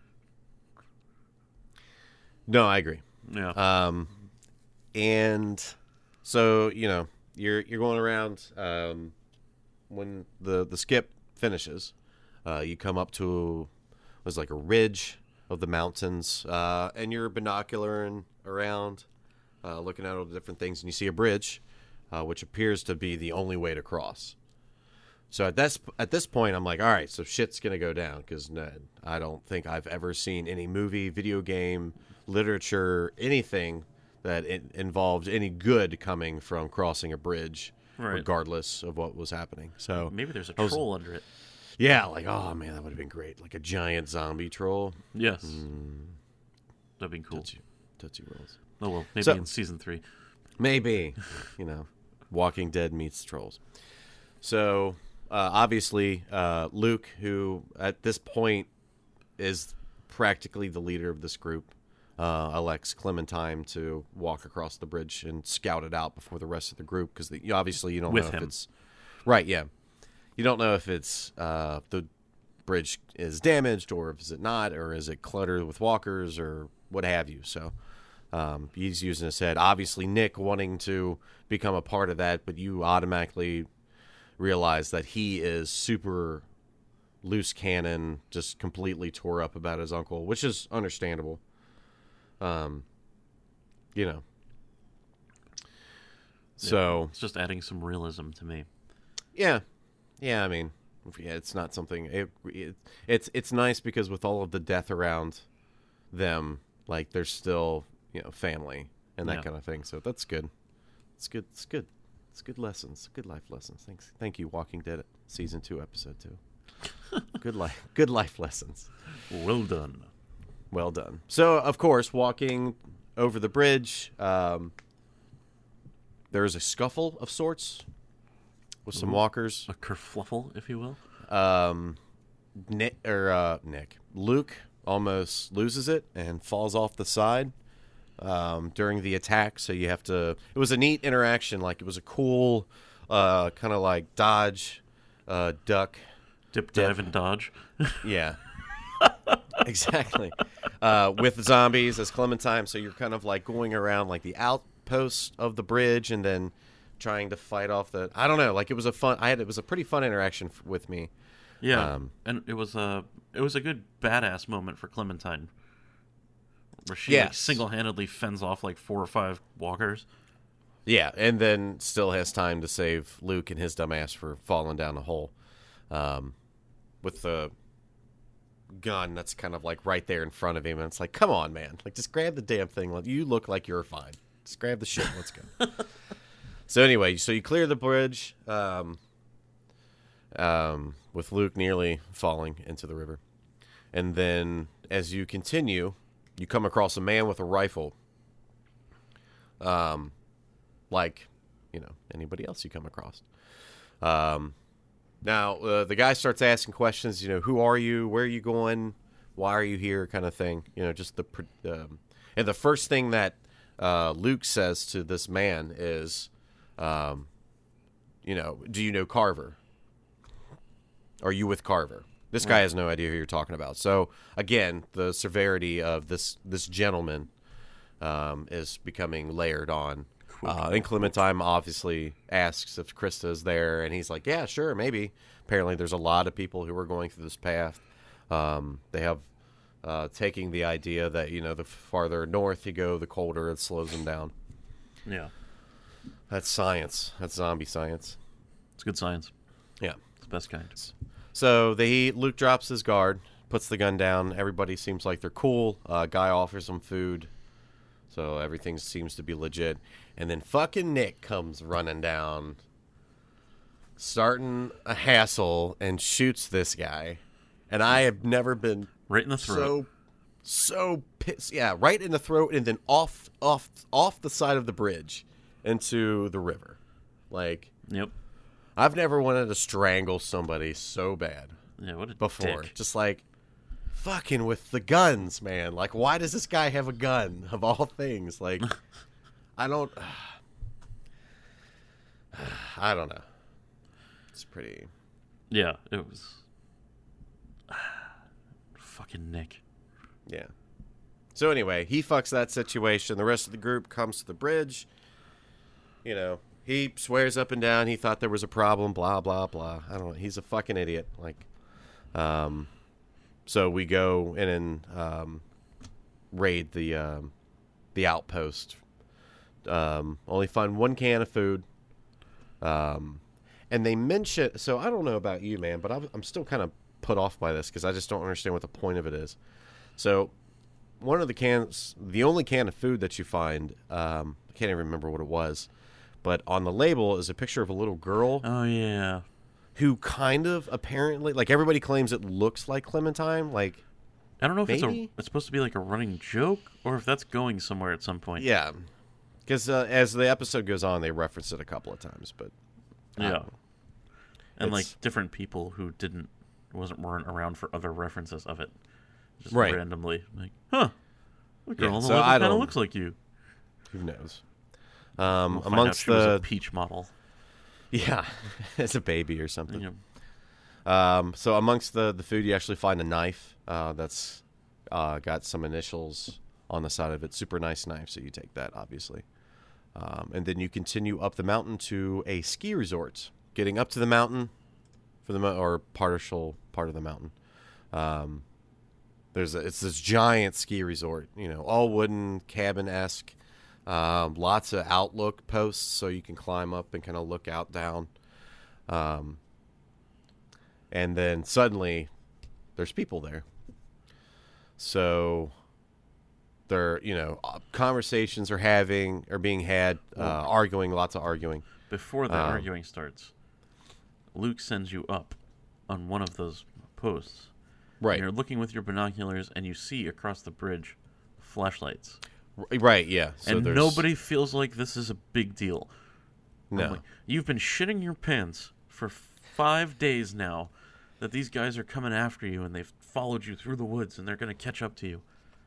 No, I agree. Yeah. Um, and so you know you're you're going around. Um, when the the skip finishes, uh, you come up to it was like a ridge of the mountains, uh, and you're binocularing around, uh, looking at all the different things, and you see a bridge, uh, which appears to be the only way to cross. So at this at this point, I'm like, all right, so shit's gonna go down because I don't think I've ever seen any movie, video game, literature, anything that it involved any good coming from crossing a bridge, right. regardless of what was happening. So maybe there's a was, troll under it. Yeah, like oh man, that would have been great, like a giant zombie troll. Yes, mm. that'd be cool. Tootsie, Tootsie Rolls. Oh well, maybe so, in season three. Maybe, you know, Walking Dead meets trolls. So. Uh, obviously, uh, Luke, who at this point is practically the leader of this group, uh, elects Clementine to walk across the bridge and scout it out before the rest of the group because obviously you don't With know him. if it's right. Yeah, you don't know if it's uh, the bridge is damaged or if is it not, or is it cluttered with walkers or what have you. So um, he's using his head. Obviously, Nick wanting to become a part of that, but you automatically realize that he is super loose cannon, just completely tore up about his uncle, which is understandable. Um, you know. So yeah, it's just adding some realism to me. Yeah, yeah. I mean, yeah, it's not something. It, it it's it's nice because with all of the death around them, like there's still you know family and that yeah. kind of thing. So that's good. It's good. It's good. It's good lessons, good life lessons. Thanks, thank you, Walking Dead, season two, episode two. Good life, good life lessons. Well done, well done. So, of course, walking over the bridge, um, there is a scuffle of sorts with some Ooh, walkers. A kerfluffle, if you will. Um, Nick or uh, Nick, Luke almost loses it and falls off the side. Um, during the attack, so you have to. It was a neat interaction. Like it was a cool, uh, kind of like dodge, uh, duck, dip, dip. dive, and dodge. Yeah, exactly. Uh, with zombies as Clementine, so you're kind of like going around like the outpost of the bridge and then trying to fight off the. I don't know. Like it was a fun. I had it was a pretty fun interaction f- with me. Yeah, um, and it was a it was a good badass moment for Clementine. Where she yes. like, single-handedly fends off like four or five walkers. Yeah, and then still has time to save Luke and his dumbass for falling down a hole um, with the gun that's kind of like right there in front of him. And it's like, come on, man. Like, just grab the damn thing. Like, you look like you're fine. Just grab the shit. Let's go. So anyway, so you clear the bridge um, um, with Luke nearly falling into the river. And then as you continue... you come across a man with a rifle, um, like, you know, anybody else you come across. Um, now, uh, the guy starts asking questions, you know, who are you? Where are you going? Why are you here? Kind of thing. You know, just the... Um, and the first thing that uh, Luke says to this man is, um, you know, do you know Carver? Are you with Carver? This guy has no idea who you're talking about. So, again, the severity of this this gentleman um, is becoming layered on. Uh, and Clementine obviously asks if Krista is there, and he's like, yeah, sure, maybe. Apparently there's a lot of people who are going through this path. Um, they have uh, taking the idea that, you know, the farther north you go, the colder it slows them down. Yeah. That's science. That's zombie science. It's good science. Yeah. It's the best kind. So they Luke drops his guard, puts the gun down. Everybody seems like they're cool. Uh, guy offers them food, so everything seems to be legit. And then fucking Nick comes running down, starting a hassle, and shoots this guy. And I have never been right in the throat. So, so pissed. Yeah, right in the throat, and then off, off, off the side of the bridge into the river. Like, yep. I've never wanted to strangle somebody so bad. Yeah, what a before. dick. Just like, fucking with the guns, man. Like, why does this guy have a gun of all things? Like, I don't, I don't know. It's pretty. Yeah, it was. Fucking Nick. Yeah. So anyway, he fucks that situation. The rest of the group comes to the bridge. You know, he swears up and down he thought there was a problem, blah, blah, blah. I don't know. He's a fucking idiot. Like, um, so we go in and um, raid the um, the outpost. Um, only find one can of food. Um, and they mention, so I don't know about you, man, but I'm, I'm still kind of put off by this because I just don't understand what the point of it is. So one of the cans, the only can of food that you find, um, I can't even remember what it was, but on the label is a picture of a little girl. Oh, yeah. Who kind of apparently, like everybody claims it looks like Clementine. Like, I don't know if it's maybe? a it's supposed to be like a running joke or if that's going somewhere at some point. Yeah. Because uh, as the episode goes on, they reference it a couple of times, but I Yeah. don't know. And It's- like different people who didn't wasn't weren't around for other references of it. Just Right. randomly. Like, huh. The girl Yeah, on the so label I kind of don't- looks like you. Who knows? Um, We'll find out amongst she was the a peach model. yeah, as a baby or something. Yeah. Um, so amongst the, the food, you actually find a knife uh, that's uh, got some initials on the side of it. Super nice knife, so you take that, obviously. Um, and then you continue up the mountain to a ski resort. Getting up to the mountain, for the mo- or partial part of the mountain, um, there's a, it's this giant ski resort. You know, all wooden, cabin-esque. Um, lots of outlook posts, so you can climb up and kind of look out down. Um, and then suddenly, there's people there. So, they're you know conversations are having are being had, uh, arguing, lots of arguing. Before the Um, arguing starts, Luke sends you up on one of those posts. Right, And you're looking with your binoculars and you see across the bridge flashlights. R- right, yeah. So and there's nobody feels like this is a big deal. I'm no. like, you've been shitting your pants for five days now that these guys are coming after you and they've followed you through the woods and they're going to catch up to you.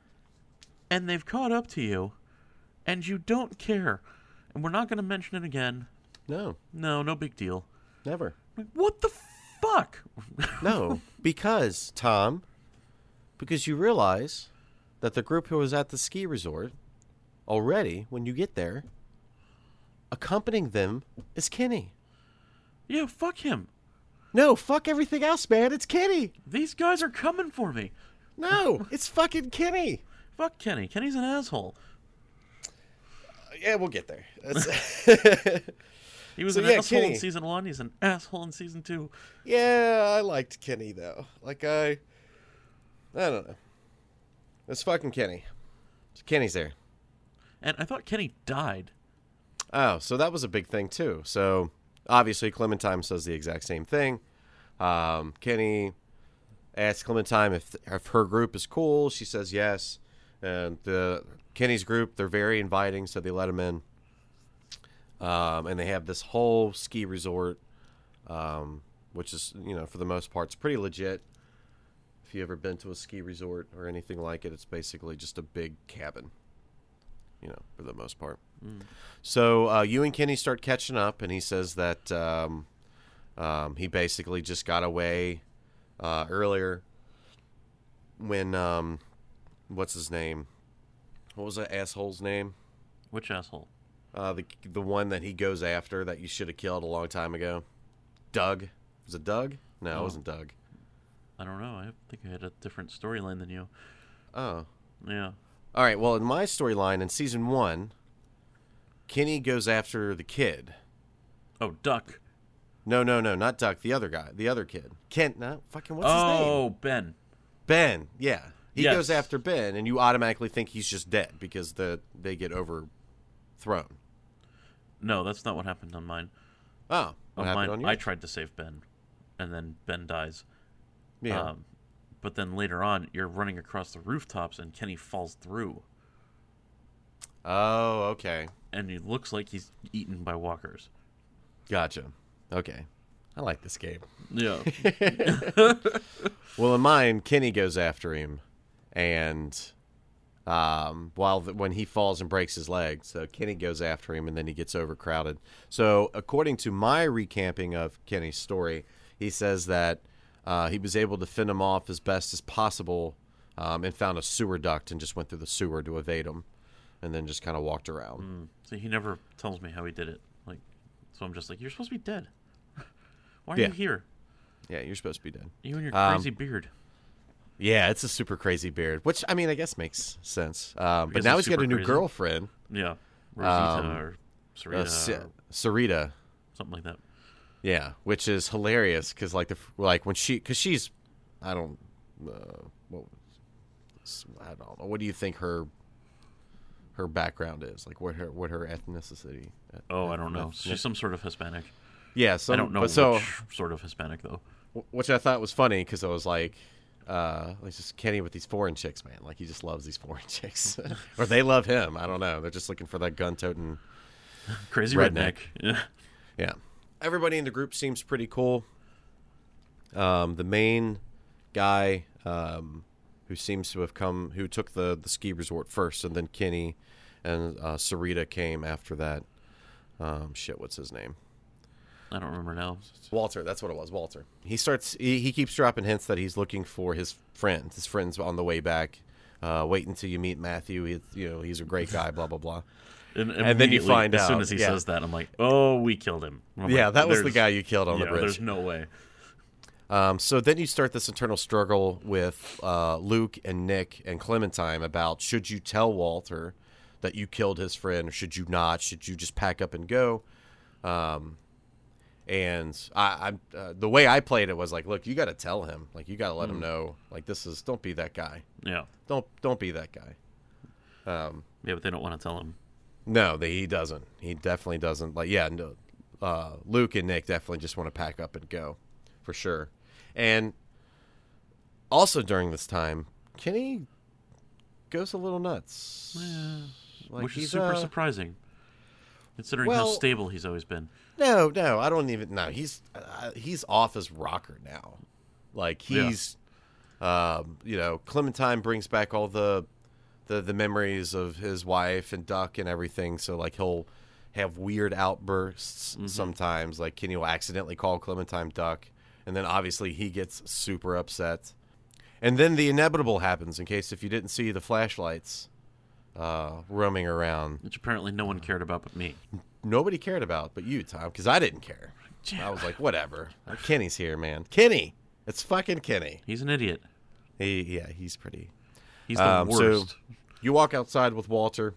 And they've caught up to you and you don't care. And we're not going to mention it again. No, No, no big deal. never. Like, what the fuck? No, because, Tom, because you realize that the group who was at the ski resort already, when you get there, accompanying them is Kenny. Yeah, fuck him. No, fuck everything else, man. It's Kenny. These guys are coming for me. No, it's fucking Kenny. Fuck Kenny. Kenny's an asshole. Yeah, we'll get there. That's He was So, an yeah, asshole Kenny. in season one. He's an asshole in season two. yeah, I liked Kenny, though. Like, I... I don't know. It's fucking Kenny. So Kenny's there. And I thought Kenny died. Oh, so that was a big thing, too. So, obviously, Clementine says the exact same thing. Um, Kenny asks Clementine if, if her group is cool. She says yes. And the Kenny's group, they're very inviting, so they let him in. Um, and they have this whole ski resort, um, which is, you know, for the most part, it's pretty legit. If you've ever been to a ski resort or anything like it, it's basically just a big cabin, you know, for the most part. Mm. So uh, you and Kenny start catching up, and he says that um, um, he basically just got away uh, earlier when, um, what's his name? What was that asshole's name? Which asshole? Uh, the the one that he goes after that you should have killed a long time ago. Doug. Was it Doug? No, Oh. it wasn't Doug. I don't know. I think I had a different storyline than you. Oh. Yeah. All right, well, in my storyline in season one, Kenny goes after the kid. Oh, Duck. No, no, no, not Duck. The other guy. The other kid. Kent, no, fucking, what's his name? Oh, Ben. Ben, yeah. He Yes. goes after Ben, and you automatically think he's just dead because the they get overthrown. No, that's not what happened on mine. Oh, what On happened mine, on yours? I tried to save Ben, and then Ben dies. Yeah. Um, but then later on, you're running across the rooftops, and Kenny falls through, oh, okay. and it looks like he's eaten by walkers. Gotcha. Okay. I like this game. Yeah. Well, in mine, Kenny goes after him, and um, while the, when he falls and breaks his leg, so Kenny goes after him, and then he gets overcrowded. So, according to my recamping of Kenny's story, he says that uh, he was able to fend him off as best as possible, um, and found a sewer duct and just went through the sewer to evade him, and then just kind of walked around. Mm. So he never tells me how he did it. Like, so I'm just like, you're supposed to be dead. Why are Yeah. you here? Yeah, you're supposed to be dead. You and your Um, crazy beard. Yeah, it's a super crazy beard, which I mean, I guess makes sense. Um, but Because now he's he's got super a new crazy? girlfriend, Yeah. Rosita um, or Sarita uh, Sa- or Sarita. something like that. Yeah, which is hilarious because like the like when she because she's I don't uh, what was, I don't know what do you think her her background is like what her what her ethnicity? Oh, I don't know. Eth- She's some sort of Hispanic. yeah, some, I don't know but so which sort of Hispanic, though. which I thought was funny because I was like. Uh, like just Kenny with these foreign chicks, man. Like he just loves these foreign chicks, or they love him. I don't know. They're just looking for that gun-toting. Crazy Redneck. redneck. Yeah. Yeah. Everybody in the group seems pretty cool. Um, the main guy um, who seems to have come, who took the, the ski resort first, and then Kenny and uh, Sarita came after that. Um, shit, what's his name? I don't remember now. Walter, that's what it was, Walter. He starts, he, he keeps dropping hints that he's looking for his friend. His friend's on the way back. Uh, wait until you meet Matthew. He, you know, he's a great guy, blah, blah, blah. And, And then you immediately, find as soon out, as he yeah. says that, I'm like, oh, we killed him. I'm Yeah, like, that was the there's- guy you killed on yeah, the bridge. There's no way. Um, so then you start this internal struggle with uh, Luke and Nick and Clementine about should you tell Walter that you killed his friend or should you not? Should you just pack up and go? Um, and I, I uh, the way I played it was like, look, you got to tell him, like you got to let him know, like this is don't be that guy. Yeah. Don't don't be that guy. Um, Yeah, but they don't want to tell him. no, they, he doesn't. He definitely doesn't. Like yeah, no, uh, Luke and Nick definitely just want to pack up and go, for sure. And also during this time, Kenny goes a little nuts. Yeah. Like, Which is he's, super uh, surprising, considering well- how stable he's always been. No, no, I don't even. No, he's uh, he's off as rocker now. Like Yeah. he's, um, you know, Clementine brings back all the, the the memories of his wife and Duck and everything. So like he'll have weird outbursts sometimes. Like Kenny will accidentally call Clementine Duck, and then obviously he gets super upset. And then the inevitable happens. In case if you didn't see the flashlights uh, roaming around, Which apparently no one cared about but me. nobody cared about but you, Tom, because I didn't care. I was like, whatever. Like, Kenny's here, man. Kenny. It's fucking Kenny. He's an idiot. He, yeah, he's pretty. He's the Um, so- worst. You walk outside with Walter,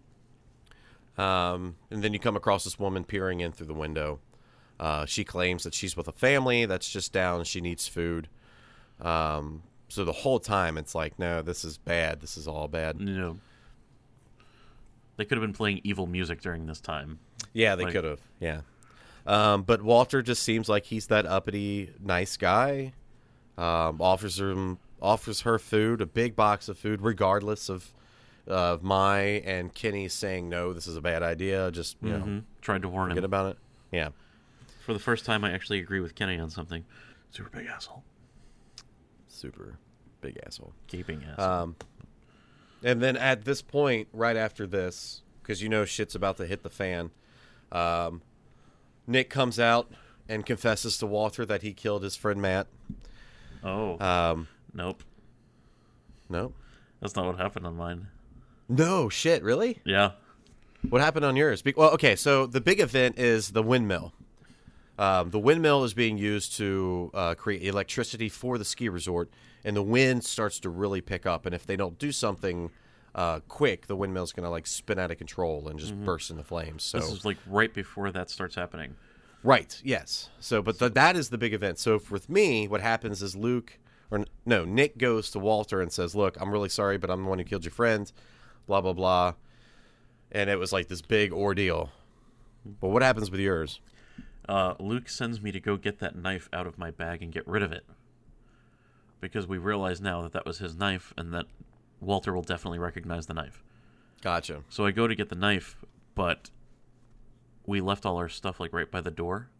um, and then you come across this woman peering in through the window. Uh, she claims that she's with a family that's just down and she needs food. Um, so the whole time it's like, no, this is bad. This is all bad. You know, they could have been playing evil music during this time. Yeah, they Like- could have. Yeah. Um, but Walter just seems like he's that uppity, nice guy. Um, offers him, offers her food, a big box of food, regardless of of my and Kenny saying no, this is a bad idea. Just you know, hmm Tried to warn forget him. about it. Yeah. For the first time, I actually agree with Kenny on something. Super big asshole. Super big asshole. Gaping asshole. Um, and then at this point, right after this, because you know shit's about to hit the fan, um, Nick comes out and confesses to Walter that he killed his friend Matt. oh. Um, nope. no. That's not what happened on mine. No shit, really? Yeah. What happened on yours? Be- well, okay, so the big event is the windmill. Um, the windmill is being used to uh, create electricity for the ski resort, and the wind starts to really pick up. And if they don't do something uh, quick, the windmill's going to like spin out of control and just burst into flames. So This is like right before that starts happening. right, yes. So, but the, that is the big event. So if, with me, what happens is Luke, or no, Nick goes to Walter and says, "Look, I'm really sorry, but I'm the one who killed your friend." Blah blah blah. And it was like this big ordeal. But what happens with yours? Uh, Luke sends me to go get that knife out of my bag and get rid of it. Because we realize now that that was his knife and that Walter will definitely recognize the knife. Gotcha. So I go to get the knife, but we left all our stuff like right by the door.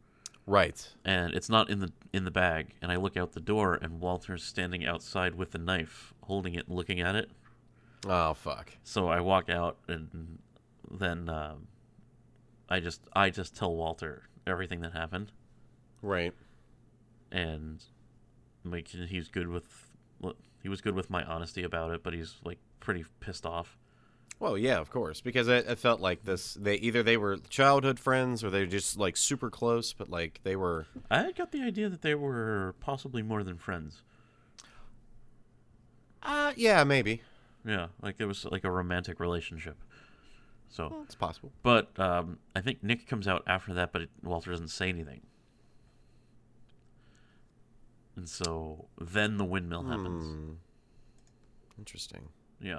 Right. and it's not in the in the bag. And I look out the door, and Walter's standing outside with the knife, holding it and looking at it. Oh, fuck. So I walk out, and then um, I just I just tell Walter everything that happened, Right. and like he's good with he was good with my honesty about it, but he's like pretty pissed off. Well, yeah, of course, because it, it felt like this. They either they were childhood friends or they were just like super close, but like they were. I got the idea that they were possibly more than friends. Uh yeah, maybe. Yeah, like it was like a romantic relationship. So Well, it's possible. But um, I think Nick comes out after that, but it, Walter doesn't say anything. And so then the windmill happens. Hmm. Interesting. Yeah.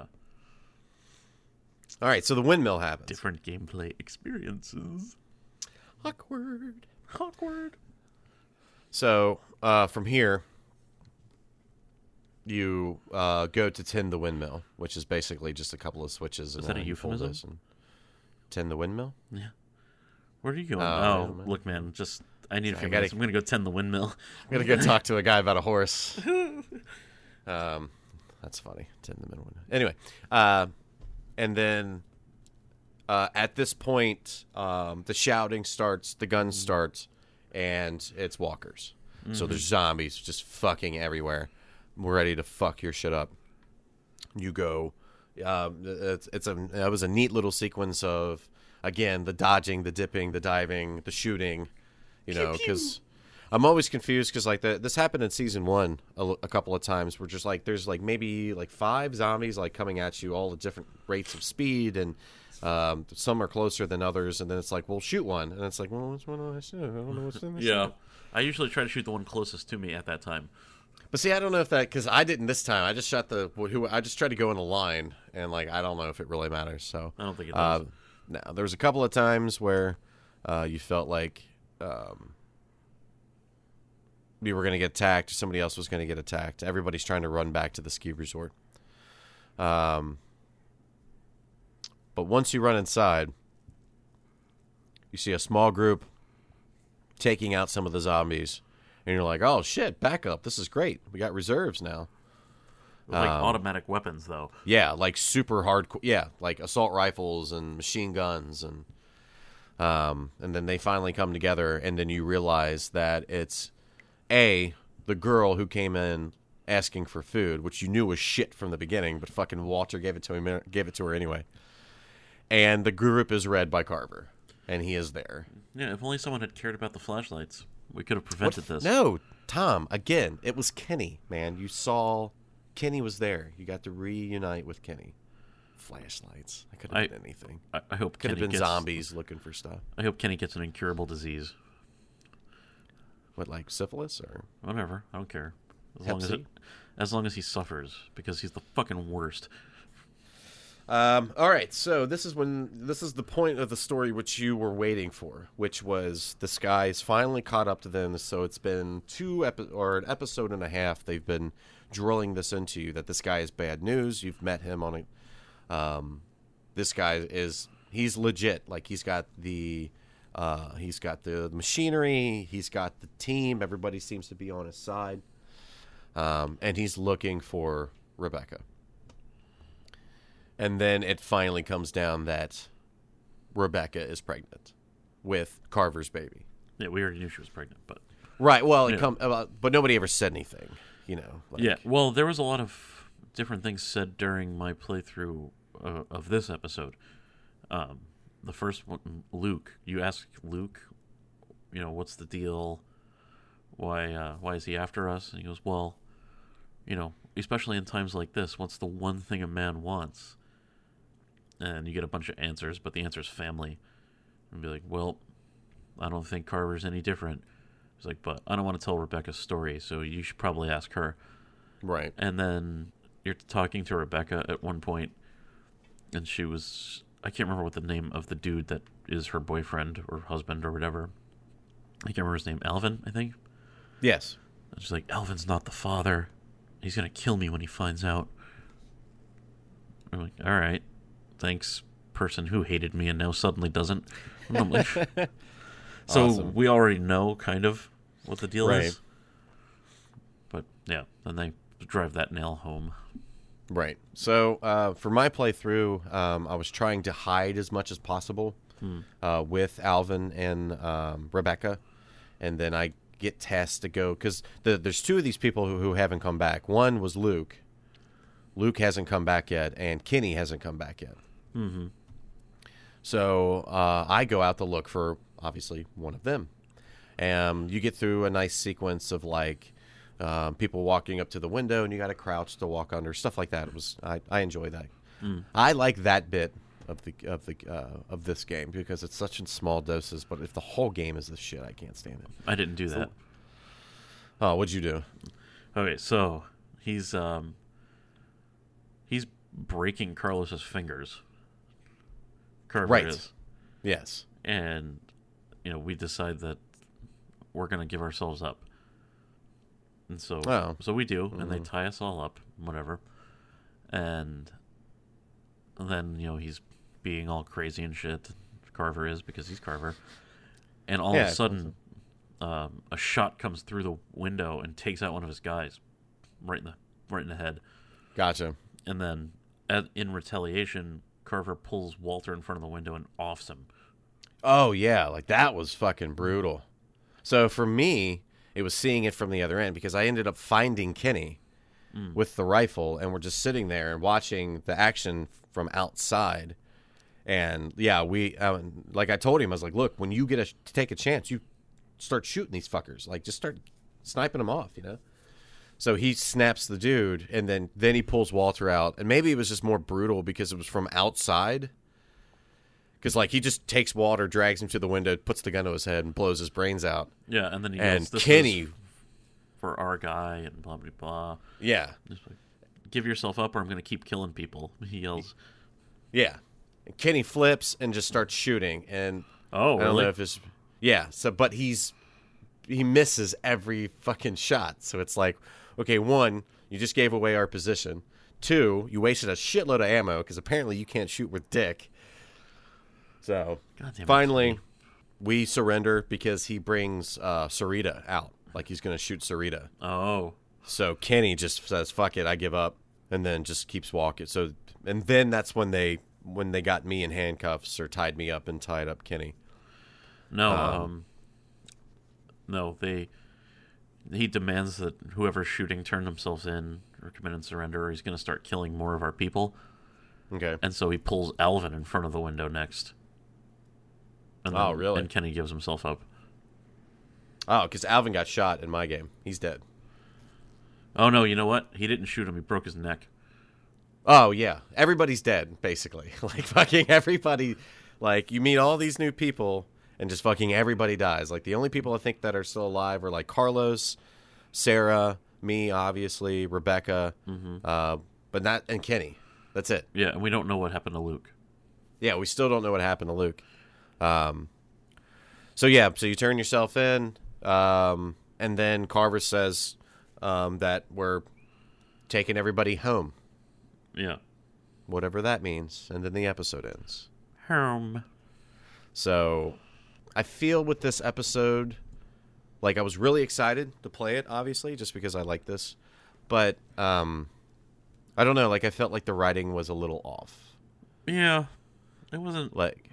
All right, so the windmill happens. Different gameplay experiences. Awkward. Awkward. So uh, from here, you uh, go to tend the windmill, which is basically just a couple of switches. Is and that a then you pull euphemism? this and tend the windmill? Yeah. Where are you going? Oh, Oh, yeah, man. look, man. Just I need a I few gotta- minutes. I'm gonna go tend the windmill. I'm going to go talk to a guy about a horse. Um, that's funny. Tend the windmill. Anyway, uh, and then uh, at this point, um, the shouting starts, the guns start, and it's walkers. So there's zombies just fucking everywhere. We're ready to fuck your shit up. You go. Um, it's it's a it was a neat little sequence of again the dodging, the dipping, the diving, the shooting. You know, because I'm always confused because like the, this happened in season one a, a couple of times. We're just like there's like maybe like five zombies like coming at you all at different rates of speed and. Um, some are closer than others, and then it's like, well, shoot one, and it's like, well, which one do I shoot? I don't know what's in this. Yeah. I usually try to shoot the one closest to me at that time. But see, I don't know if that because I didn't this time. I just shot the who I just tried to go in a line, and like I don't know if it really matters. So I don't think it does. uh, no, there was a couple of times where uh, you felt like um, you were going to get attacked, or somebody else was going to get attacked. Everybody's trying to run back to the ski resort. Um, but once you run inside, you see a small group taking out some of the zombies. And you're like, oh, shit, back up. This is great. We got reserves now. With, like um, automatic weapons, though. Yeah, like super hardcore. Yeah, like assault rifles and machine guns. And um, and then they finally come together. And then you realize that it's, A, the girl who came in asking for food, which you knew was shit from the beginning, but fucking Walter gave it to him, gave it to her anyway. And the group is led by Carver. And he is there. Yeah, if only someone had cared about the flashlights, we could have prevented What- this. No, Tom, again, it was Kenny, man. You saw Kenny was there. You got to reunite with Kenny. Flashlights. I could have I- been anything. I, I hope Could have Kenny been gets, zombies looking for stuff. I hope Kenny gets an incurable disease. What, like syphilis or Whatever, I don't care. As Hep long as C? it, as long as he suffers, because he's the fucking worst. Um, all right, so this is when this is the point of the story which you were waiting for, which was this guy's finally caught up to them. So it's been two epi- or an episode and a half. They've been drilling this into you that this guy is bad news. You've met him on a. Um, this guy is he's legit. Like he's got the uh, he's got the machinery. He's got the team. Everybody seems to be on his side, um, and he's looking for Rebecca. And then it finally comes down that Rebecca is pregnant with Carver's baby. Yeah, we already knew she was pregnant, but Right. Well, it Yeah. come about, but nobody ever said anything. You know. Like, yeah. Well, there was a lot of different things said during my playthrough uh, of this episode. Um, the first one, Luke. You ask Luke, you know, what's the deal? Why? Uh, why is he after us? And he goes, well, you know, especially in times like this, what's the one thing a man wants? And you get a bunch of answers, but the answer is family. And be like, well, I don't think Carver's any different. He's like, but I don't want to tell Rebecca's story, so you should probably ask her. Right. And then you're talking to Rebecca at one point, and she was, I can't remember what the name of the dude that is her boyfriend or husband or whatever. I can't remember his name. Alvin, I think. Yes. And she's like, Alvin's not the father. He's going to kill me when he finds out. I'm like, all right. Thanks, person who hated me and now suddenly doesn't. And I'm like, So Awesome. we already know kind of what the deal Right. is. But yeah, then they drive that nail home. Right. So uh, for my playthrough, um, I was trying to hide as much as possible Hmm. uh, with Alvin and um, Rebecca, and then I get tasked to go because the, there's two of these people who, who haven't come back. One was Luke. Luke hasn't come back yet, and Kenny hasn't come back yet. Mm-hmm. So uh, I go out to look for obviously one of them. And you get through a nice sequence of like um, people walking up to the window, and you got to crouch to walk under, stuff like that. It was I, I enjoy that. Mm. I like that bit of the of the uh, of this game because it's such in small doses. But if the whole game is this shit, I can't stand it. I didn't do that. Oh, what'd you do? Okay, so he's um he's breaking Carlos's fingers. Carver Right. is. Yes. And you know, we decide that we're gonna give ourselves up. And so Oh. so we do, and they Mhm. tie us all up, whatever. And then, you know, he's being all crazy and shit. Carver is because he's Carver. And all Yeah, of a sudden um, a shot comes through the window and takes out one of his guys right in the right in the head. Gotcha. And then at, in retaliation, Carver pulls Walter in front of the window and offs him. Oh yeah, like that was fucking brutal. So for me, it was seeing it from the other end because I ended up finding Kenny Mm. with the rifle, and we're just sitting there and watching the action from outside. And yeah, we uh, like I told him, I was like, "Look, when you get a to take a chance, you start shooting these fuckers. Like, just start sniping them off, you know." So he snaps the dude, and then then he pulls Walter out, and maybe it was just more brutal because it was from outside. Because like he just takes Walter, drags him to the window, puts the gun to his head, and blows his brains out. Yeah, and then he And goes, "This Kenny, is for our guy," and blah blah blah. yeah, Just like, give yourself up, or I'm going to keep killing people. He yells. yeah, and Kenny flips and just starts shooting, and Oh, I don't really? know if it's yeah. So, but he's he misses every fucking shot. So it's like, okay, one, you just gave away our position. Two, you wasted a shitload of ammo because apparently you can't shoot with dick. So God damn it, finally, Kenny. we surrender because he brings uh, Sarita out. Like he's going to shoot Sarita. Oh, So Kenny just says, "Fuck it, I give up," and then just keeps walking. So, and then that's when they when they got me in handcuffs or tied me up and tied up Kenny. no, Um, um, no. They he demands that whoever's shooting turn themselves in or commit and surrender, or he's going to start killing more of our people. Okay. And so he pulls Alvin in front of the window next. And Oh, really? And Kenny gives himself up. Oh, because Alvin got shot in my game. He's dead. Oh no, you know what? He didn't shoot him. He broke his neck. Oh yeah, everybody's dead basically. Like fucking everybody. Like you meet all these new people and just fucking everybody dies. Like the only people I think that are still alive are like Carlos, Sarah, me, obviously, Rebecca, Mm-hmm. uh, but not and Kenny. That's it. Yeah, and we don't know what happened to Luke. Yeah, we still don't know what happened to Luke. Um, so yeah, so you turn yourself in, um, and then Carver says um, that we're taking everybody home, Yeah. whatever that means, and then the episode ends. Home. So I feel with this episode, like I was really excited to play it, obviously, just because I like this, but um, I don't know, like I felt like the writing was a little off. Yeah. It wasn't. Like,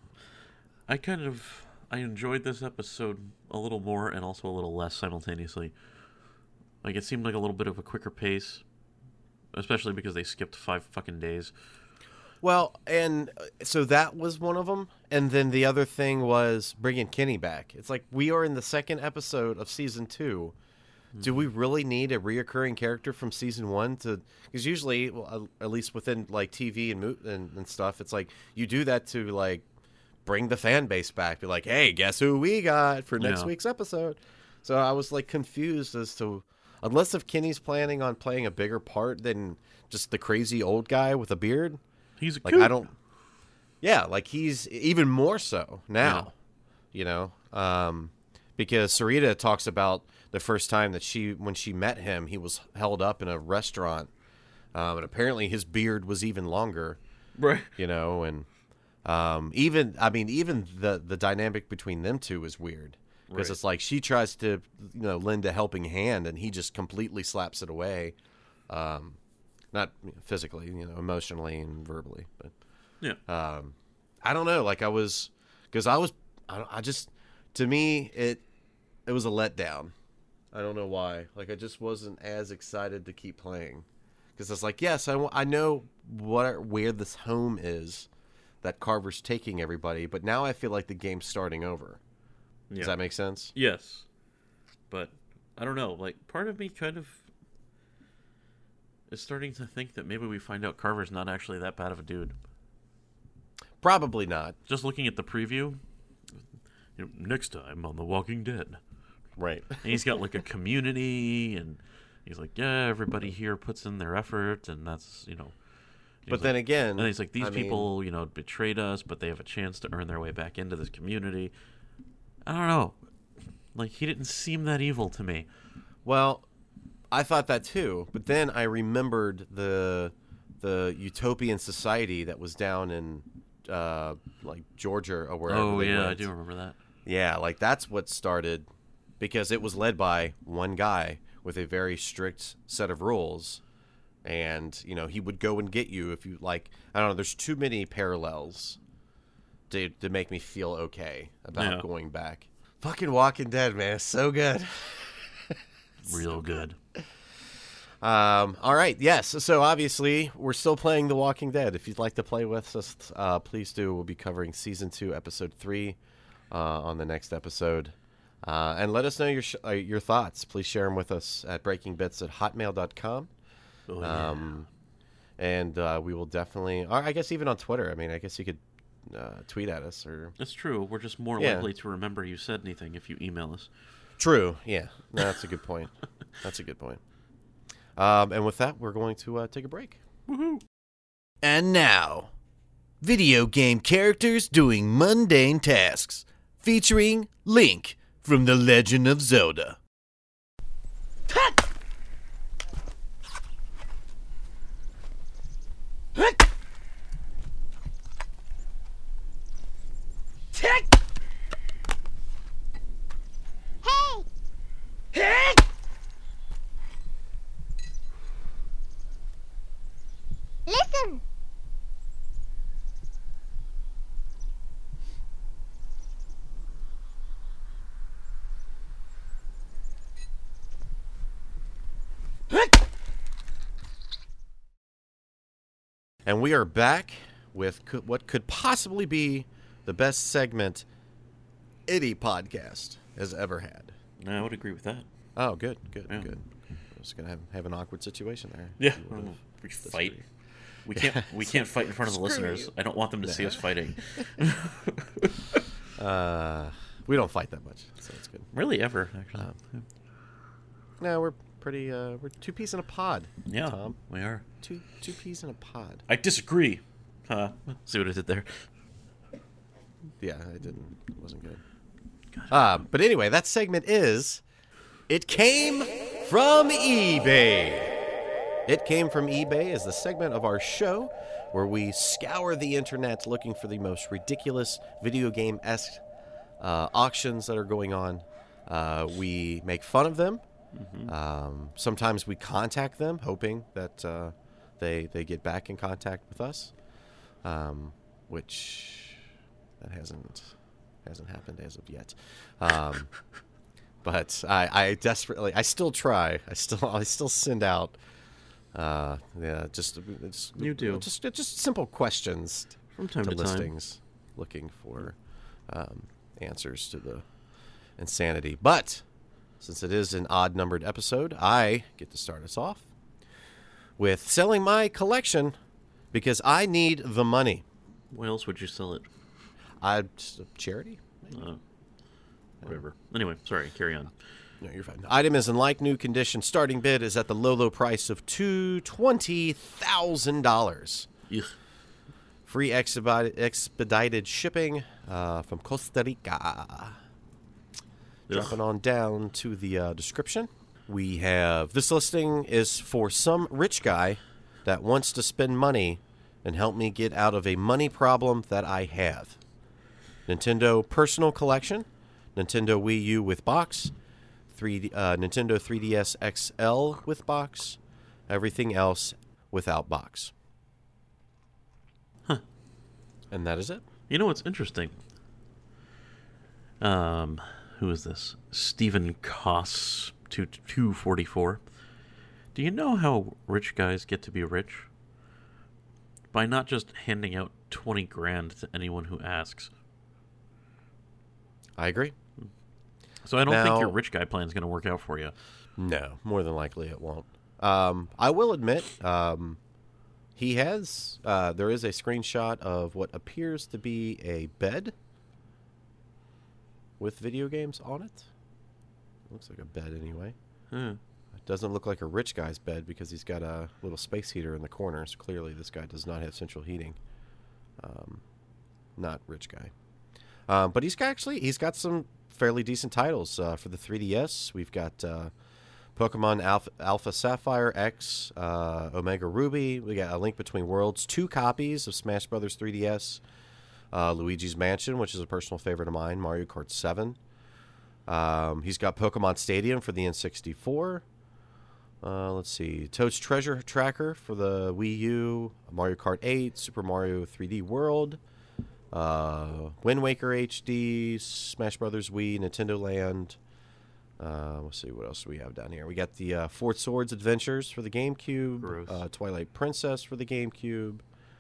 I kind of. I enjoyed this episode a little more and also a little less simultaneously. Like, it seemed like a little bit of a quicker pace. Especially because they skipped five fucking days. well, and uh, so that was one of them, and then the other thing was bringing Kenny back. It's like we are in the second episode of season two. Do we really need a reoccurring character from season one to? Because usually, well, at least within like T V and, mo- and and stuff, it's like you do that to like bring the fan base back. Be like, hey, guess who we got for next Yeah. week's episode? So I was like confused as to unless if Kenny's planning on playing a bigger part than just the crazy old guy with a beard. He's a Like kook. I don't. Yeah, like he's even more so now. You know, um, because Sarita talks about the first time that she when she met him, he was held up in a restaurant, um, and apparently his beard was even longer. Right. You know, and Um, even I mean, even the the dynamic between them two is weird because Right. it's like she tries to you know lend a helping hand, and he just completely slaps it away. Um, not physically, you know, emotionally and verbally, but Yeah. um, I don't know. Like I was, because I was, I, don't- I just, to me, it it was a letdown. I don't know why. Like I just wasn't as excited to keep playing because it's like, yes, I, wa- I know what where this home is that Carver's taking everybody, but now I feel like the game's starting over. Yeah. Does that make sense? Yes. But I don't know. Like, part of me kind of is starting to think that maybe we find out Carver's not actually that bad of a dude. Probably not. Just looking at the preview, you know, next time on The Walking Dead. Right. And he's got like a community, and he's like, yeah, everybody here puts in their effort, and that's, you know. He's But like, then again, and he's like, these I mean- people, you know, betrayed us, but they have a chance to earn their way back into this community. I don't know. Like, he didn't seem that evil to me. Well, I thought that too, but then I remembered the the utopian society that was down in uh, like Georgia or wherever. Oh, they yeah, I went. do remember that. Yeah, like that's what started because it was led by one guy with a very strict set of rules, and you know he would go and get you if you like. I don't know. There's too many parallels to to make me feel okay about Yeah. going back. Fucking Walking Dead, man, it's so good. Real good. Um, all right, yes. So obviously, we're still playing The Walking Dead. If you'd like to play with us, uh, please do. We'll be covering season two, episode three, uh, on the next episode. Uh, and let us know your sh- uh, your thoughts. Please share them with us at breakingbits at hotmail dot com. Oh, yeah. Um, and uh, we will definitely, or I guess even on Twitter. I mean, I guess you could uh, tweet at us or. That's true. We're just more Yeah. likely to remember you said anything if you email us. True. Yeah, no, that's a good point. That's a good point. Um, and with that, we're going to uh, take a break. Woohoo! And now, video game characters doing mundane tasks, featuring Link from The Legend of Zelda. Hey! Listen! And we are back with co- what could possibly be the best segment any podcast has ever had. I would agree with that. Oh, good, good, Yeah. good. I was going to have, have an awkward situation there. Yeah. You would've We fight. disagreed. We can't. We can't fight in front of the Screw listeners. you. I don't want them to see us fighting. Uh, we don't fight that much, so it's good. Really, ever actually. Um, No, we're pretty, uh, we're two peas in a pod, yeah, Tom. we are. Two, two peas in a pod. I disagree. Huh? See what I did there? Yeah, I didn't. It wasn't good. Uh, but anyway, that segment is It Came from eBay. It Came from eBay is the segment of our show where we scour the internet looking for the most ridiculous video game-esque uh, auctions that are going on. Uh, we make fun of them. Um, sometimes we contact them, hoping that uh, they they get back in contact with us, um, which that hasn't hasn't happened as of yet. Um, but I, I desperately, I still try. I still I still send out, uh, yeah, just, just You do. just just simple questions From time to to time. listings, looking for um, answers to the insanity. But since it is an odd-numbered episode, I get to start us off with selling my collection because I need the money. Why else would you sell it? I just a charity. Uh, whatever. Anyway, sorry. Carry on. No, you're fine. Item is in like new condition. Starting bid is at the low, low price of two twenty thousand dollars. Ugh. Free expedited, expedited shipping uh, from Costa Rica. Dropping on down to the uh, description, we have this listing is for some rich guy that wants to spend money and help me get out of a money problem that I have. Nintendo Personal Collection, Nintendo Wii U with box, three uh, Nintendo three D S X L with box, everything else without box. Huh. And that is it. You know what's interesting? Um, who is this? Stephen Koss, two forty-four. Do you know how rich guys get to be rich? By not just handing out twenty grand to anyone who asks. I agree. So I don't Now- think your rich guy plan is going to work out for you. No, more than likely it won't. Um, I will admit, um, he has, uh, there is a screenshot of what appears to be a bed with video games on it. Looks like a bed anyway. Hmm. It doesn't look like a rich guy's bed because he's got a little space heater in the corner. So clearly this guy does not have central heating. Um, not rich guy. Um, but he's got actually, he's got some fairly decent titles uh, for the three D S. We've got uh, Pokemon Alpha, Alpha Sapphire X, uh, Omega Ruby. We got A Link Between Worlds, two copies of Smash Brothers three D S, uh, Luigi's Mansion, which is a personal favorite of mine, Mario Kart seven. Um, he's got Pokemon Stadium for the N sixty-four. Uh, let's see, Toad's Treasure Tracker for the Wii U, Mario Kart eight, Super Mario three D World, uh, Wind Waker H D, Smash Brothers Wii, Nintendo Land. Uh, let's see, what else do we have down here? We got the uh, Four Swords Adventures for the GameCube, uh, Twilight Princess for the GameCube.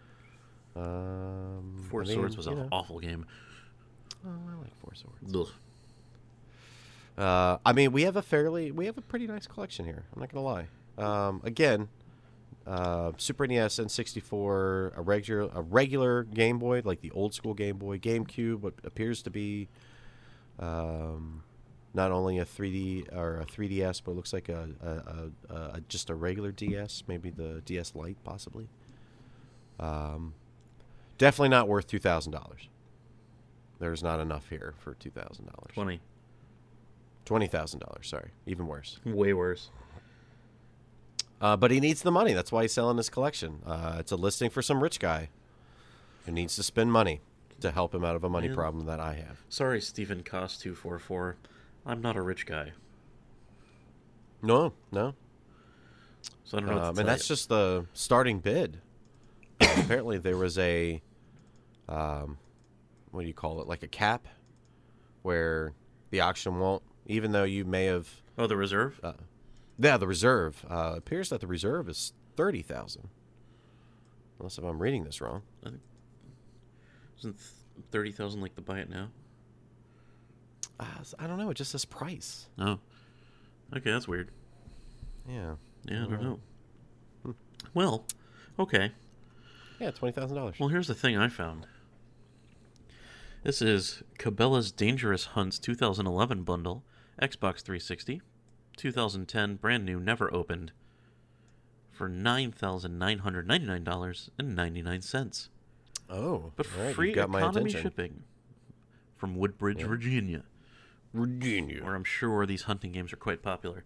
Um, Four I mean, Swords was you an know. awful game. Oh, I like Four Swords. Ugh. Uh, I mean, we have a fairly, we have a pretty nice collection here. I'm not gonna lie. Um, again, uh, Super N E S, N sixty-four, a regular, a regular Game Boy, like the old school Game Boy, GameCube, what appears to be, um, not only a three D or a three D S, but it looks like a, a, a, a just a regular D S, maybe the D S Lite, possibly. Um, definitely not worth two thousand dollars. There's not enough here for two thousand dollars. Twenty. Twenty thousand dollars. Sorry, even worse. Way worse. Uh, but he needs the money. That's why he's selling his collection. Uh, it's a listing for some rich guy who needs to spend money to help him out of a money Yeah. problem that I have. Sorry, Stephen Koss two forty-four. I'm not a rich guy, No, no. so I don't know what Um, to and tell that's you. just the starting bid. Uh, apparently, there was a, um, what do you call it? Like a cap, where the auction won't, even though you may have. Oh, the reserve? Uh, yeah, the reserve uh, appears that the reserve is thirty thousand. Unless if I'm reading this wrong. Isn't thirty thousand like the buy it now? Uh, I don't know. It just says price. Oh. Okay, that's weird. Yeah. Yeah, I don't know. Hmm. Well, okay. Yeah, twenty thousand dollars. Well, here's the thing I found. This is Cabela's Dangerous Hunts two thousand eleven bundle, Xbox three sixty, two thousand ten brand new, never opened, for nine thousand nine hundred ninety-nine dollars and ninety-nine cents. Oh, But all right, free you've got my economy attention. shipping from Woodbridge, Yeah. Virginia, Virginia. where I'm sure these hunting games are quite popular.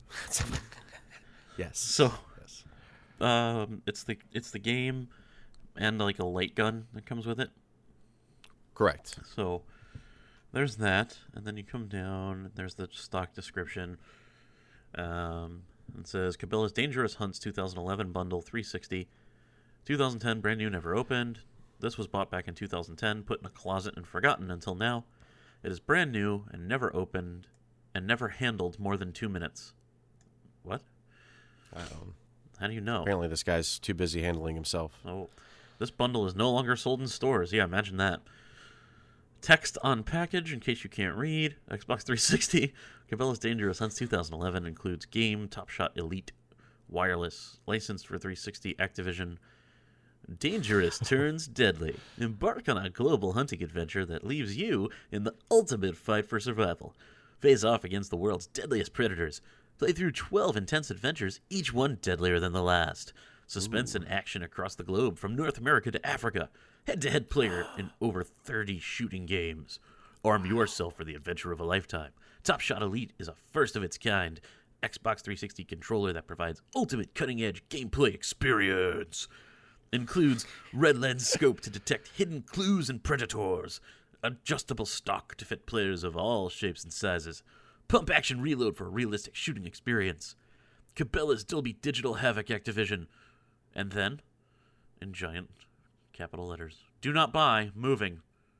Yes. So, Yes. um, it's the it's the game and like a light gun that comes with it. Correct. So there's that, and then you come down. There's the stock description. Um, it says Cabela's Dangerous Hunts twenty eleven bundle three sixty, two thousand ten brand new, never opened. This was bought back in two thousand ten, put in a closet and forgotten until now. It is brand new and never opened, and never handled more than two minutes. What? Um, How do you know? apparently, this guy's too busy handling himself. Oh, this bundle is no longer sold in stores. Yeah, imagine that. Text on package, in case you can't read. Xbox three sixty. Cabela's Dangerous Hunts twenty eleven includes game, Top Shot Elite, wireless, licensed for three sixty, Activision. Dangerous turns deadly. Embark on a global hunting adventure that leaves you in the ultimate fight for survival. Face off against the world's deadliest predators. Play through twelve intense adventures, each one deadlier than the last. Suspense and action across the globe, from North America to Africa. Head-to-head player in over thirty shooting games. Arm yourself for the adventure of a lifetime. Top Shot Elite is a first-of-its-kind Xbox three sixty controller that provides ultimate cutting-edge gameplay experience. Includes red lens scope to detect hidden clues and predators, adjustable stock to fit players of all shapes and sizes, pump action reload for a realistic shooting experience, Cabela's Dolby Digital Havoc Activision, and then, in giant capital letters, do not buy, moving.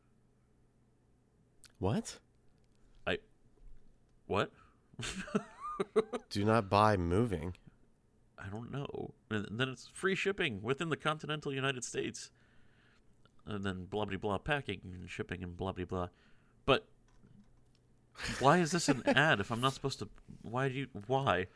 What? I... What? Do not buy moving. I don't know. And then it's free shipping within the continental United States. And then blah blah blah packing and shipping and blah blah blah. But why is this an ad if I'm not supposed to? Why do you? Why?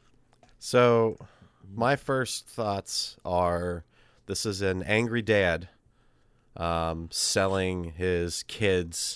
So, my first thoughts are this is an angry dad um, selling his kids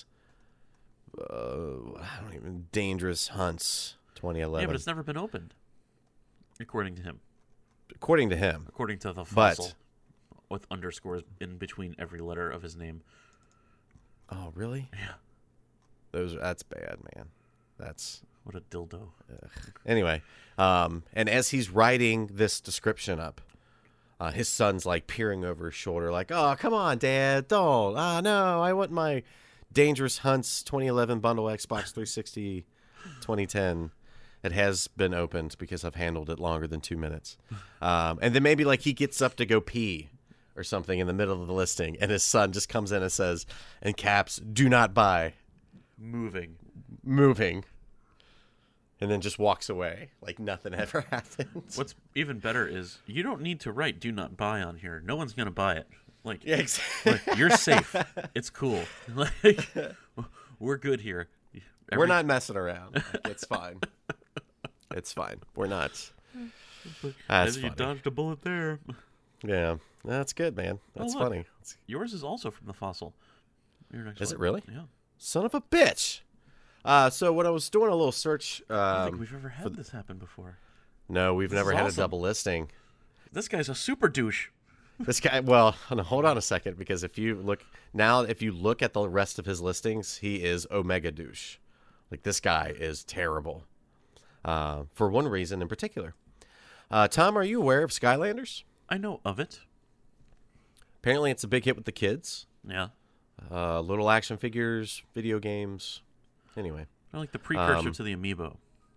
uh, I don't even Dangerous Hunts twenty eleven. Yeah, but it's never been opened, according to him. According to him. According to the But- fossil, with underscores in between every letter of his name. Oh, really? Yeah. Those that's bad, man. That's What a dildo. anyway. Um, and as he's writing this description up, uh, his son's like peering over his shoulder, like, "Oh, come on, Dad, don't! Ah, no, I want my Dangerous Hunts twenty eleven bundle Xbox three sixty twenty ten." It has been opened because I've handled it longer than two minutes. Um, and then maybe like he gets up to go pee or something in the middle of the listing, and his son just comes in and says, in caps, "Do not buy." Moving. Moving. And then just walks away like nothing ever happened. What's even better is you don't need to write "do not buy" on here. No one's gonna buy it. Like, Yeah, exactly. like, you're safe. It's cool. Like, we're good here. Every- We're not messing around. Like, it's fine. It's fine. We're not. That's you funny. dodged a bullet there. Yeah, that's good, man. That's look. funny. Yours is also from the fossil. Your next Is one. it really? Yeah. Son of a bitch. Uh, so when I was doing a little search, I don't um, think we've ever had this happen before. no, we've This never is had awesome. a double listing. This guy's a super douche. This guy, well, hold on a second, because if you look now, if you look at the rest of his listings, he is omega douche. Like, this guy is terrible. Uh, for one reason in particular. Uh, Tom, are you aware of Skylanders? I know of it. Apparently, it's a big hit with the kids. Yeah. Uh, little action figures, video games. Anyway, I like the precursor Um, to the amiibo.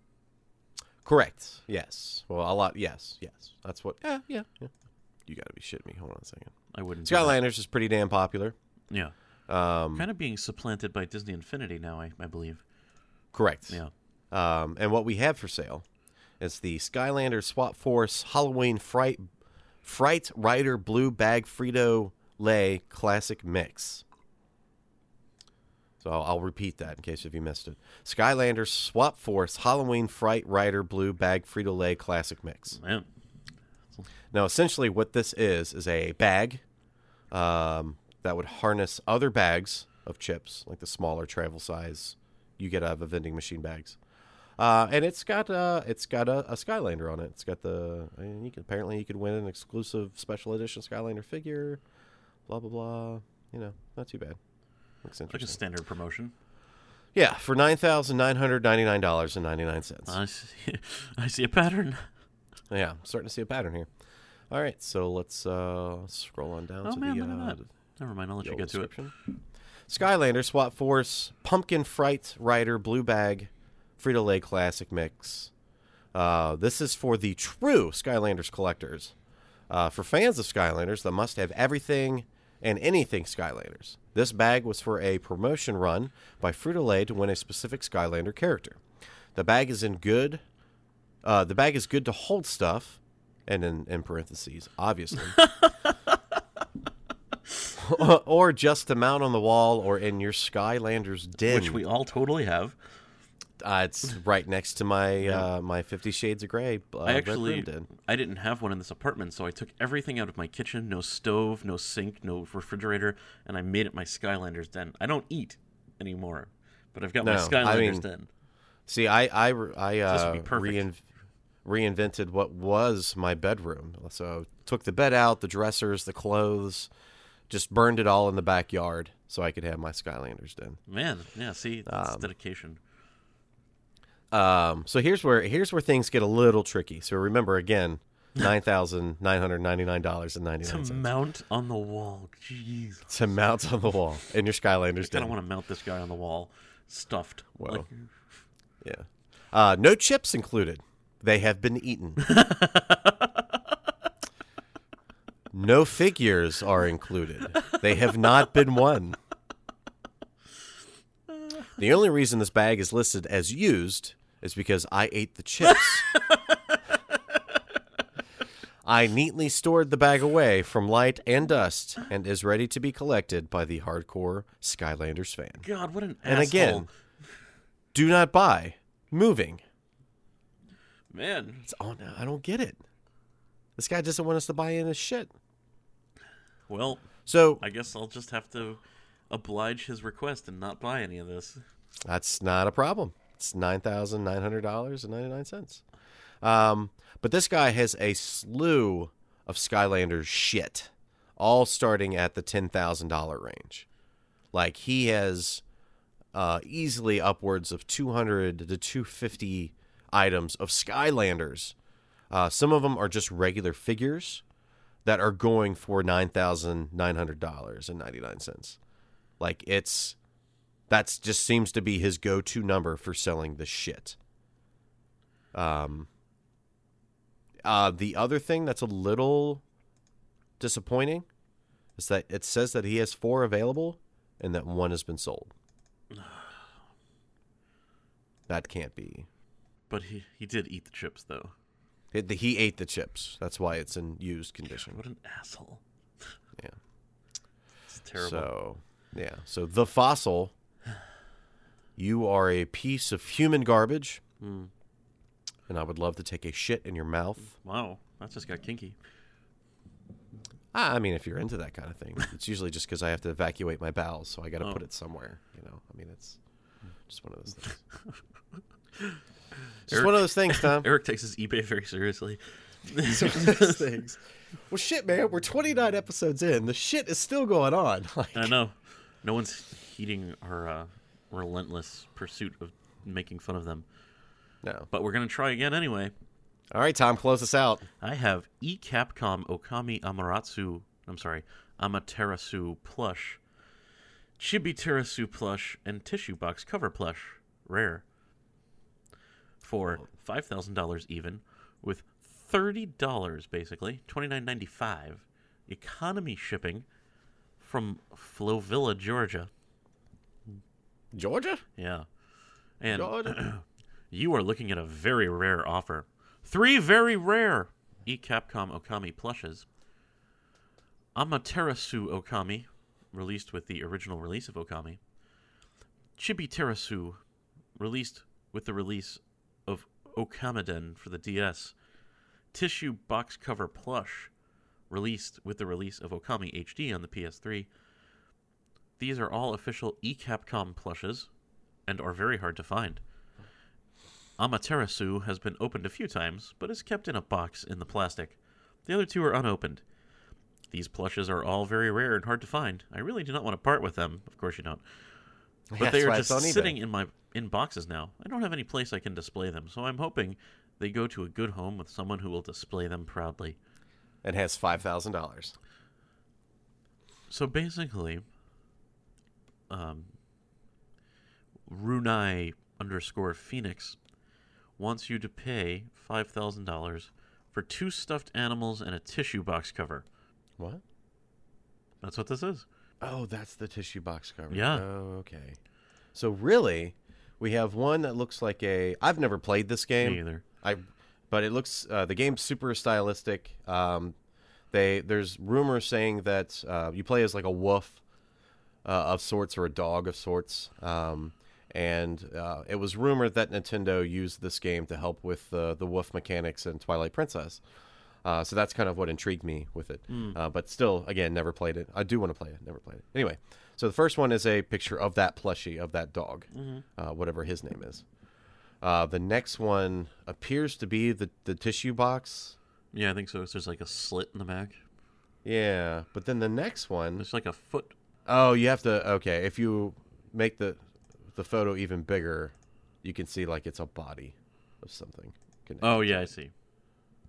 correct. Yes. Well, a lot. Yes. Yes. That's what. Yeah. Yeah. yeah. You got to be shitting me. Hold on a second. I wouldn't. do that. Skylanders is pretty damn popular. Yeah. Um, Kind of being supplanted by Disney Infinity now, I, I believe. correct. Yeah. Um, and what we have for sale is the Skylanders Swap Force Halloween Fright Fright Rider Blue Bag Frito Lay Classic Mix. So I'll, I'll repeat that in case if you missed it. Skylanders Swap Force Halloween Fright Rider Blue Bag Frito Lay Classic Mix. Yeah. Now, essentially, what this is is a bag um, that would harness other bags of chips, like the smaller travel size you get out of a vending machine bags. Uh, and it's got uh, it's got a, a Skylander on it. It's got the and you can, apparently you could win an exclusive special edition Skylander figure. Blah blah blah. You know, not too bad. Looks Like a interesting. standard promotion. Yeah, for nine thousand nine hundred ninety nine dollars and ninety nine cents. I see, I see a pattern. Yeah, I'm starting to see a pattern here. All right, so let's uh, scroll on down Oh, to man, the. look at Uh, that. Never mind, I'll let the you old get to it. description. Skylander Swap Force Pumpkin Fright Rider Blue Bag Frito Lay Classic Mix. Uh, this is for the true Skylanders collectors. Uh, for fans of Skylanders that must have everything and anything Skylanders. This bag was for a promotion run by Frito Lay to win a specific Skylander character. The bag is in good. Uh, the bag is good to hold stuff, and in, in parentheses, obviously. Or just to mount on the wall or in your Skylanders den. Which we all totally have. Uh, it's right next to my uh, my Fifty Shades of Grey. Uh, I Red actually, Room den. I didn't have one in this apartment, so I took everything out of my kitchen. No stove, no sink, no refrigerator, and I made it my Skylanders den. I don't eat anymore, but I've got my No, Skylanders I mean, den. See, I I I This would uh, be perfect. rein, reinvented what was my bedroom. So took the bed out, the dressers, the clothes, just burned it all in the backyard so I could have my Skylanders den. Man, yeah, see, that's Um, dedication. Um, so here's where here's where things get a little tricky. So remember again, nine thousand nine hundred ninety-nine dollars and To ninety-nine cents. mount on the wall. Jeez. To mount on the wall in your Skylanders I den. don't want to mount this guy on the wall, stuffed. Well. Like, Yeah. Uh, no chips included. They have been eaten. No figures are included. They have not been won. The only reason this bag is listed as used is because I ate the chips. I neatly stored the bag away from light and dust and is ready to be collected by the hardcore Skylanders fan. God, what an And asshole. again, do not buy. Moving. Man. It's, oh no, I don't get it. This guy doesn't want us to buy in his shit. Well, So I guess I'll just have to oblige his request and not buy any of this. that's not a problem. It's nine thousand nine hundred dollars and ninety nine cents. Um, but this guy has a slew of Skylanders shit, all starting at the ten thousand dollar range. Like he has uh, easily upwards of two hundred to two fifty items of Skylanders. Uh, some of them are just regular figures that are going for nine thousand nine hundred dollars and ninety nine cents. Like it's that's just seems to be his go to number for selling the shit. Um. Uh, the other thing that's a little disappointing is that it says that he has four available and that one has been sold. That can't be. But he, he did eat the chips, though. It, he ate the chips. That's why it's in used condition. What an asshole. Yeah. It's terrible. So, yeah. So the fossil, you are a piece of human garbage, Hmm. and I would love to take a shit in your mouth. Wow, that just got kinky. I mean, if you're into that kind of thing, it's usually just because I have to evacuate my bowels, so I got to Oh. put it somewhere. You know, I mean, it's just one of those things. Just Eric- one of those things, Tom. Eric takes his eBay very seriously. It's one of those things. Well, shit, man, we're twenty-nine episodes in. The shit is still going on. Like, I know. No one's heeding our uh, relentless pursuit of making fun of them. no. But we're going to try again anyway. All right, Tom, close us out. I have E Capcom Okami Amaterasu, I'm sorry, Amaterasu plush, Chibi Terasu plush, and Tissue Box cover plush, rare, for five thousand dollars even, with thirty dollars basically, twenty-nine ninety-five, economy shipping from Flovilla, Georgia. Georgia? Yeah. And Georgia? you are looking at a very rare offer. Three very rare E Capcom Okami plushes. Amaterasu Okami, released with the original release of Okami. Chibi Terasu, released with the release of Okamiden for the D S. Tissue box cover plush, released with the release of Okami H D on the P S three. These are all official E Capcom plushes and are very hard to find. Amaterasu has been opened a few times, but is kept in a box in the plastic. The other two are unopened. These plushes are all very rare and hard to find. I really do not want to part with them. Of course you don't. But That's they are why just it's on eBay. sitting in my in boxes now. I don't have any place I can display them, so I'm hoping they go to a good home with someone who will display them proudly. It has five thousand dollars. So basically, um, Runai underscore Phoenix wants you to pay five thousand dollars for two stuffed animals and a tissue box cover. What? That's what this is. Oh, that's the tissue box cover. Yeah. Oh, okay. So really, we have one that looks like a. I've never played this game. Me either. I, but it looks uh, the game's super stylistic. Um, they there's rumors saying that uh, you play as like a wolf uh, of sorts or a dog of sorts. Um, and uh, it was rumored that Nintendo used this game to help with uh, the wolf mechanics in Twilight Princess. Uh, so that's kind of what intrigued me with it. Uh, but still, again, never played it. I do want to play it. Never played it. Anyway, so the first one is a picture of that plushie, of that dog, uh, whatever his name is. Uh, the next one appears to be the, the tissue box. Yeah, I think so. So there's like a slit in the back. Yeah, but then the next one, There's like a foot. oh, you have to, okay, if you make the the photo even bigger, you can see like it's a body of something. connected Oh, to yeah, I it. see.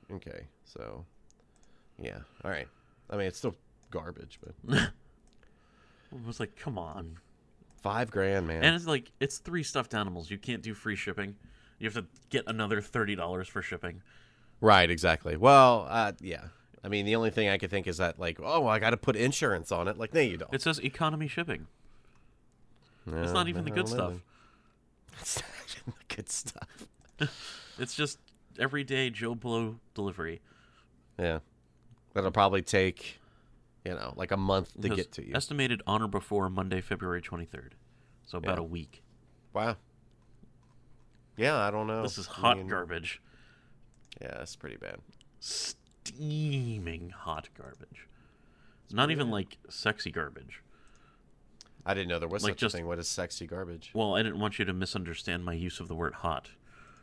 Okay, so yeah, all right. I mean, it's still garbage, but I was like, come on. five grand, man. And it's like, it's three stuffed animals. You can't do free shipping. You have to get another thirty dollars for shipping. Right, exactly. Well, uh, yeah. I mean, the only thing I could think is that, like, oh, I got to put insurance on it. Like, no, you don't. It says economy shipping. No, It's not even the I good don't know, stuff. then. It's not even the good stuff. It's just everyday Joe Blow delivery. Yeah. That'll probably take, you know, like a month to It says get to you. Estimated on or before Monday, February twenty-third. So about Yeah. a week. Wow. Yeah, I don't know. This is I hot mean, garbage. Yeah, that's pretty bad. Steaming hot garbage. Not even like sexy garbage. I didn't know there was Like such just- a thing. What is sexy garbage? Well, I didn't want you to misunderstand my use of the word hot.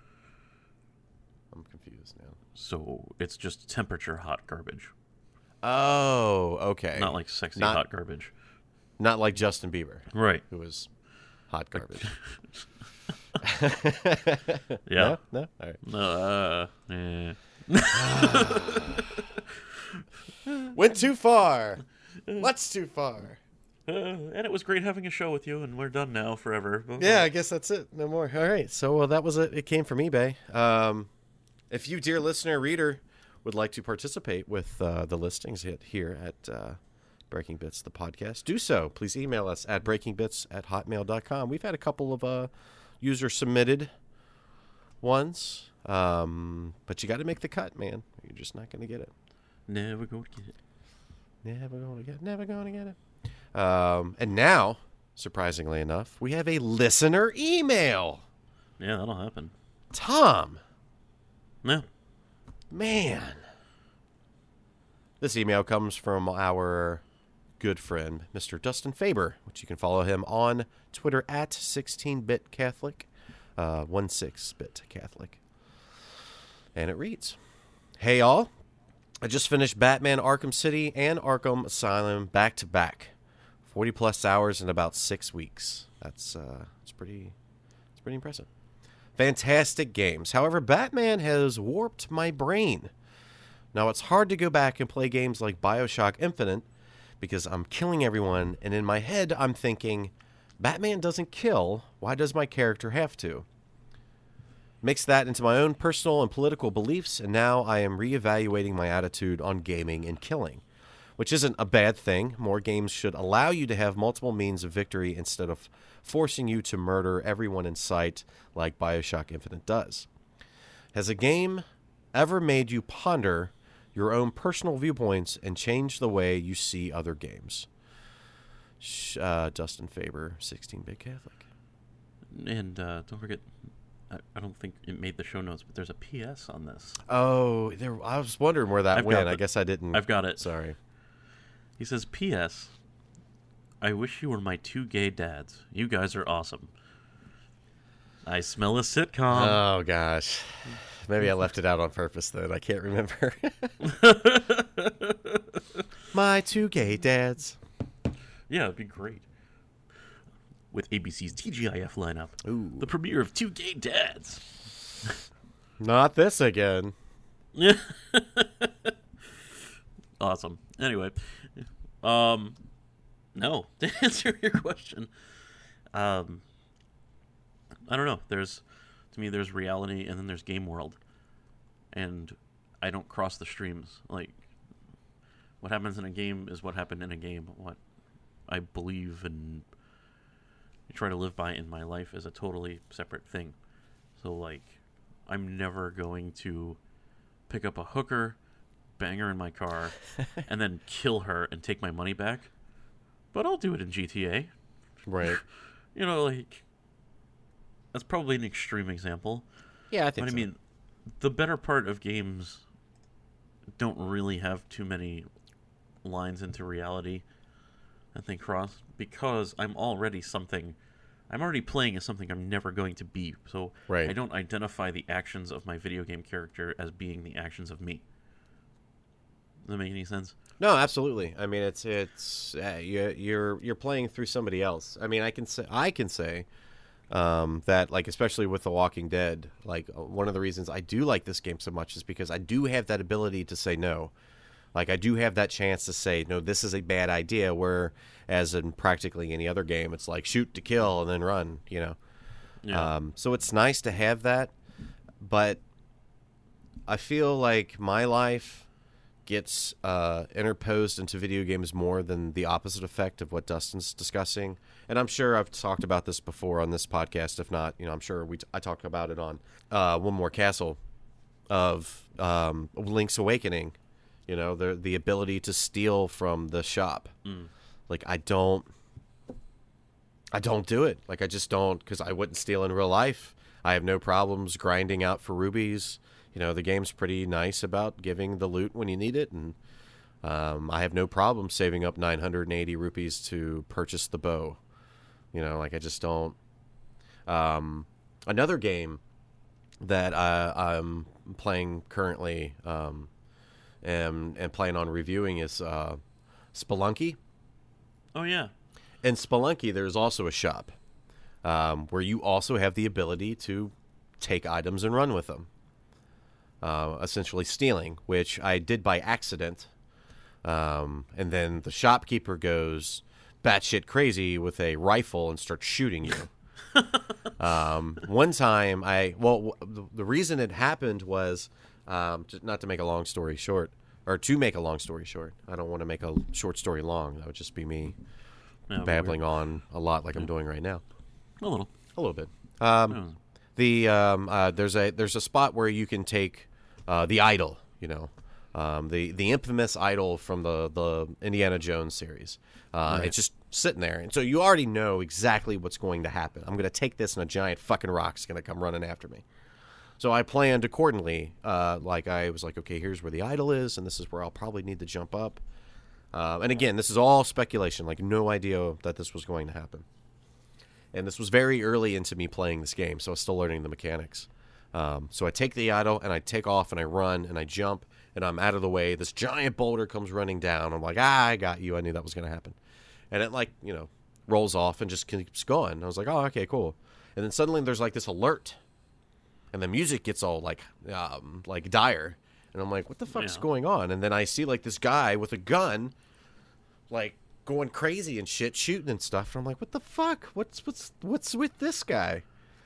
I'm confused now. So it's just temperature hot garbage. Oh, okay. Not like sexy Not- hot garbage. Not like Justin Bieber, Right. who was hot garbage. Yeah. No? No? All right. No, uh, eh. Went too far. Much too far. Uh, and it was great having a show with you, and we're done now forever. Yeah, I guess that's it. No more. All right. So well, that was it. It came from eBay. Um, if you, dear listener, reader, would like to participate with uh, the listings hit here at uh, Breaking Bits, the podcast, do so. Please email us at breakingbits at hotmail dot com. We've had a couple of uh, user submitted ones, um, but you got to make the cut, man. You're just not going to get it. Never going to get it. Never going to get it. Never going to get it. Um, and now, surprisingly enough, we have a listener email. Yeah, that'll happen. Tom. No. Man. This email comes from our good friend, Mister Dustin Faber, which you can follow him on Twitter at sixteen bit Catholic, uh, sixteen bit Catholic. And it reads, Hey, all. I just finished Batman Arkham City and Arkham Asylum back to back. forty plus hours in about six weeks. That's, uh, that's pretty, that's pretty impressive. Fantastic games. However, Batman has warped my brain. Now, it's hard to go back and play games like BioShock Infinite because I'm killing everyone, and in my head, I'm thinking, Batman doesn't kill. Why does my character have to? Mix that into my own personal and political beliefs, and now I am reevaluating my attitude on gaming and killing, which isn't a bad thing. More games should allow you to have multiple means of victory instead of forcing you to murder everyone in sight like BioShock Infinite does. Has a game ever made you ponder your own personal viewpoints and change the way you see other games? Uh, Dustin Faber, sixteen bit Catholic. And uh, don't forget, I, I don't think it made the show notes, but there's a P S on this. Oh, there, I was wondering where that I've went. got I the- guess I didn't. I've got it. Sorry. He says, P S. I wish you were my two gay dads. You guys are awesome. I smell a sitcom. Oh, gosh. Maybe I left it out on purpose, then. I can't remember. My two gay dads. Yeah, it'd be great. With A B C's T G I F lineup. Ooh. The premiere of Two Gay Dads. Not this again. Awesome. Anyway, um, no, to answer your question, um, I don't know. There's, to me, there's reality, and then there's game world, and I don't cross the streams. Like, what happens in a game is what happened in a game. What I believe and try to live by in my life is a totally separate thing. So, like, I'm never going to pick up a hooker, bang her in my car, and then kill her and take my money back. But I'll do it in G T A. Right. You know, like, that's probably an extreme example. Yeah, I think But I so. mean, the better part of games don't really have too many lines into reality that they cross, because I'm already something. I'm already playing as something I'm never going to be. So Right. I don't identify the actions of my video game character as being the actions of me. Does that make any sense? No, absolutely. I mean, it's it's uh, you, you're you're playing through somebody else. I mean, I can say I can say Um, that like especially with The Walking Dead, like uh, one of the reasons I do like this game so much is because I do have that ability to say no. Like I do have that chance to say no, this is a bad idea. Where as in practically any other game, it's like shoot to kill and then run. You know, Yeah. um, so it's nice to have that, but I feel like my life gets uh, interposed into video games more than the opposite effect of what Dustin's discussing. And I'm sure I've talked about this before on this podcast. If not, you know, I'm sure we t- I talked about it on uh, One More Castle of um, Link's Awakening. You know, the the ability to steal from the shop. Mm. Like I don't, I don't do it. Like I just don't because I wouldn't steal in real life. I have no problems grinding out for rubies. You know, the game's pretty nice about giving the loot when you need it, and um, I have no problem saving up nine hundred eighty rupees to purchase the bow. You know, like I just don't. Um, another game that I, I'm playing currently um, and, and plan on reviewing is uh, Spelunky. Oh yeah. In Spelunky, there's also a shop um, where you also have the ability to take items and run with them. Uh, essentially stealing, which I did by accident. Um, and then the shopkeeper goes batshit crazy with a rifle and starts shooting you. um, one time, I well, w- the reason it happened was um, just not to make a long story short, or to make a long story short. I don't want to make a short story long. That would just be me Yeah, babbling on a lot like I'm doing right now. A little. A little bit. Um, Oh. The um, uh, there's a there's a spot where you can take uh, the idol, you know, um, the the infamous idol from the the Indiana Jones series. Uh, Right. It's just sitting there, and so you already know exactly what's going to happen. I'm going to take this, and a giant fucking rock's going to come running after me. So I planned accordingly. Uh, like I was like, okay, here's where the idol is, and this is where I'll probably need to jump up. Uh, and again, this is all speculation. Like no idea that this was going to happen. And this was very early into me playing this game, so I was still learning the mechanics. Um, so I take the idol, and I take off, and I run, and I jump, and I'm out of the way. This giant boulder comes running down. I'm like, ah, I got you. I knew that was going to happen. And it, like, you know, rolls off and just keeps going. I was like, oh, okay, cool. And then suddenly there's, like, this alert. And the music gets all, like, um, like dire. And I'm like, what the fuck's Yeah. going on? And then I see, like, this guy with a gun, like, going crazy and shit, shooting and stuff. And I'm like, what the fuck? What's what's what's with this guy?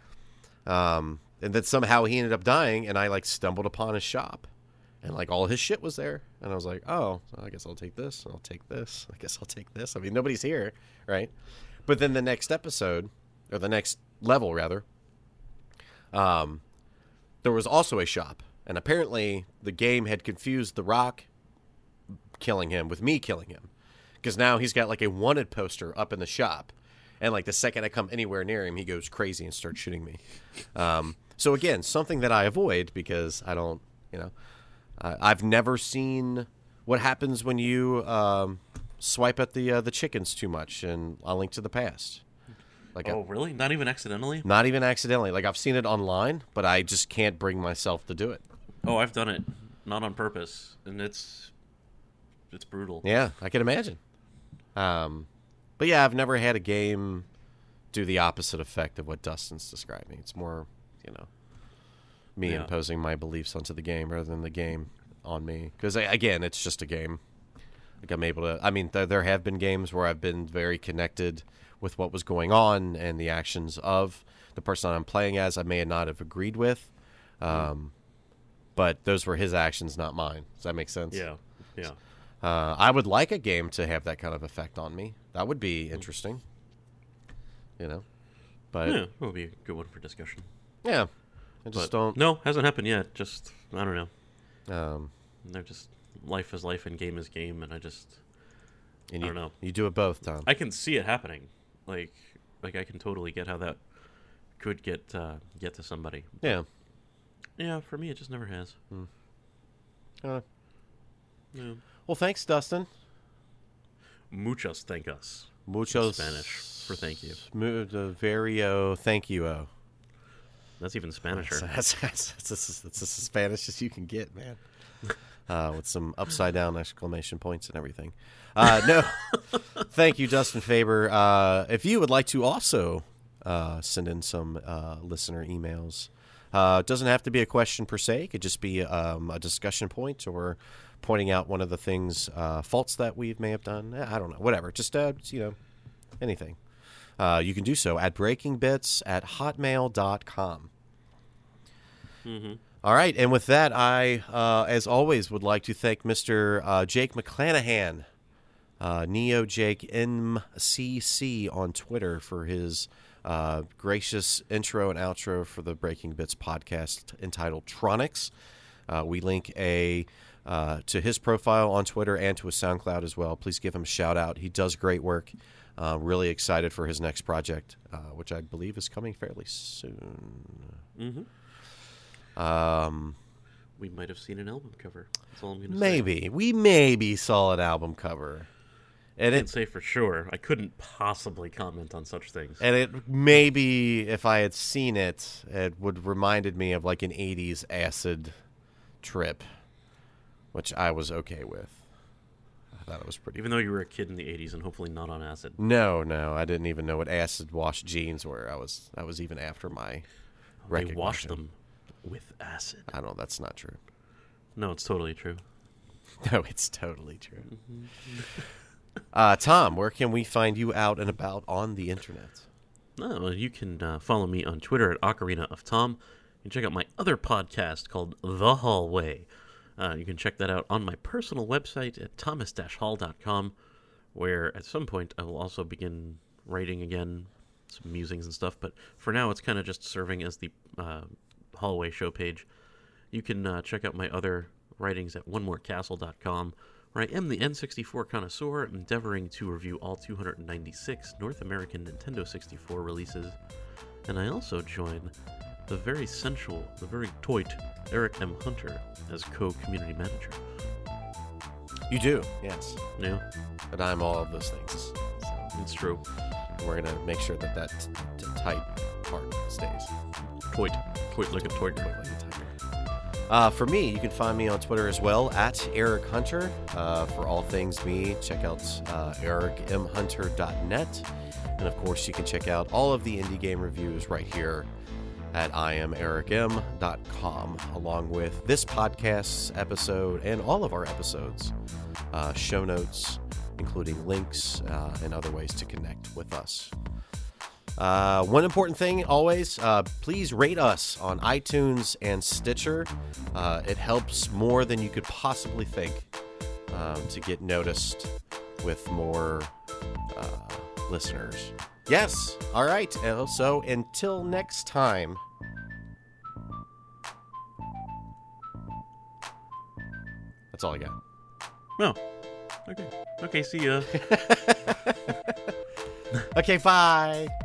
Um, and then somehow he ended up dying, and I like stumbled upon his shop, and like all his shit was there. And I was like, oh, I guess I'll take this. I'll take this. I guess I'll take this. I mean, nobody's here, right? But then the next episode, or the next level rather, um, there was also a shop, and apparently the game had confused the rock killing him with me killing him. Because now he's got like a wanted poster up in the shop. And like the second I come anywhere near him, he goes crazy and starts shooting me. Um, so again, something that I avoid because I don't, you know, uh, I've never seen what happens when you um, swipe at the uh, the chickens too much in A Link to the Past. Like, Oh, really? Not even accidentally? not even accidentally. Like I've seen it online, but I just can't bring myself to do it. Oh, I've done it. Not on purpose. And it's it's brutal. Yeah, I can imagine. Um, but yeah, I've never had a game do the opposite effect of what Dustin's describing. It's more, you know, me Yeah. imposing my beliefs onto the game rather than the game on me. Because again, it's just a game. Like I'm able to. I mean, there, there have been games where I've been very connected with what was going on and the actions of the person I'm playing as. I may not have agreed with, um, but those were his actions, not mine. Does that make sense? Yeah. Yeah. Uh, I would like a game to have that kind of effect on me. That would be interesting. You know, but Yeah, yeah, it would be a good one for discussion. I just But don't. No, hasn't happened yet. Just, I don't know. Um, They're just, life is life and game is game, and I just, and I you, don't know. You do it both, Tom. I can see it happening. Like, like I can totally get how that could get uh, get to somebody. yeah. Yeah, for me, it just never has. Uh, Yeah. well, thanks, Dustin. Muchos thank us. Muchos Spanish for thank you. Mu- the verio thank you. Oh, That's even Spanisher. that's, that's, that's, that's, that's as Spanish as you can get, man. Uh, with some upside down exclamation points and everything. Uh, no, thank you, Dustin Faber. Uh, if you would like to also Uh, send in some uh, listener emails. Uh, it doesn't have to be a question per se. It could just be um, a discussion point or pointing out one of the things, uh, faults that we may have done. I don't know. Whatever. Just, uh, you know, anything. Uh, you can do so at breakingbits at hotmail dot com. Mm-hmm. All right. And with that, I, uh, as always, would like to thank Mister Uh, Jake McClanahan, uh, Neo Jake M C C on Twitter, for his uh, gracious intro and outro for the Breaking Bits podcast entitled Tronics. Uh, we link a uh, to his profile on Twitter and to his SoundCloud as well. Please give him a shout out. He does great work. Uh, really excited for his next project, uh, which I believe is coming fairly soon. Mm-hmm. Um, We might have seen an album cover. That's all I'm going to say. maybe we maybe saw an album cover, I and can't it say for sure. I couldn't possibly comment on such things. and it maybe if I had seen it, it would reminded me of like an eighties acid trip, which I was okay with. I thought it was pretty. Even though you were a kid in the eighties and hopefully not on acid. No, no, I didn't even know what acid wash jeans were. I was that was even after my They wash recognition. them with acid. I don't know. That's not true. No, it's totally true. No, it's totally true. uh, Tom, where can we find you out and about on the internet? No, you can uh, follow me on Twitter at Ocarina of Tom. You can check out my other podcast called The Hallway. Uh, you can check that out on my personal website at thomas dash hall dot com, where at some point I will also begin writing again, some musings and stuff. But for now, it's kind of just serving as the uh, hallway show page. You can uh, check out my other writings at one more castle dot com, where I am the N sixty-four connoisseur, endeavoring to review all two hundred ninety-six North American Nintendo sixty-four releases. And I also join the very sensual, the very toit Eric M. Hunter as co-community manager. You do, yes. Yeah, But I'm all of those things. So it's true. we're going to make sure that that t- t- tight part stays. Toit. Toit like a toit. Like a tiger. Uh, for me, you can find me on Twitter as well, at Eric Hunter. Uh, for all things me, check out uh, eric m hunter dot net. And of course, you can check out all of the indie game reviews right here at i am eric m dot com, along with this podcast's episode and all of our episodes, uh, show notes, including links uh, and other ways to connect with us. Uh, one important thing always, uh, please rate us on iTunes and Stitcher. Uh, it helps more than you could possibly think um, to get noticed with more uh, listeners. Yes. All right. Uh, So until next time. That's all I got. Oh, okay. Okay, see ya. Okay, bye.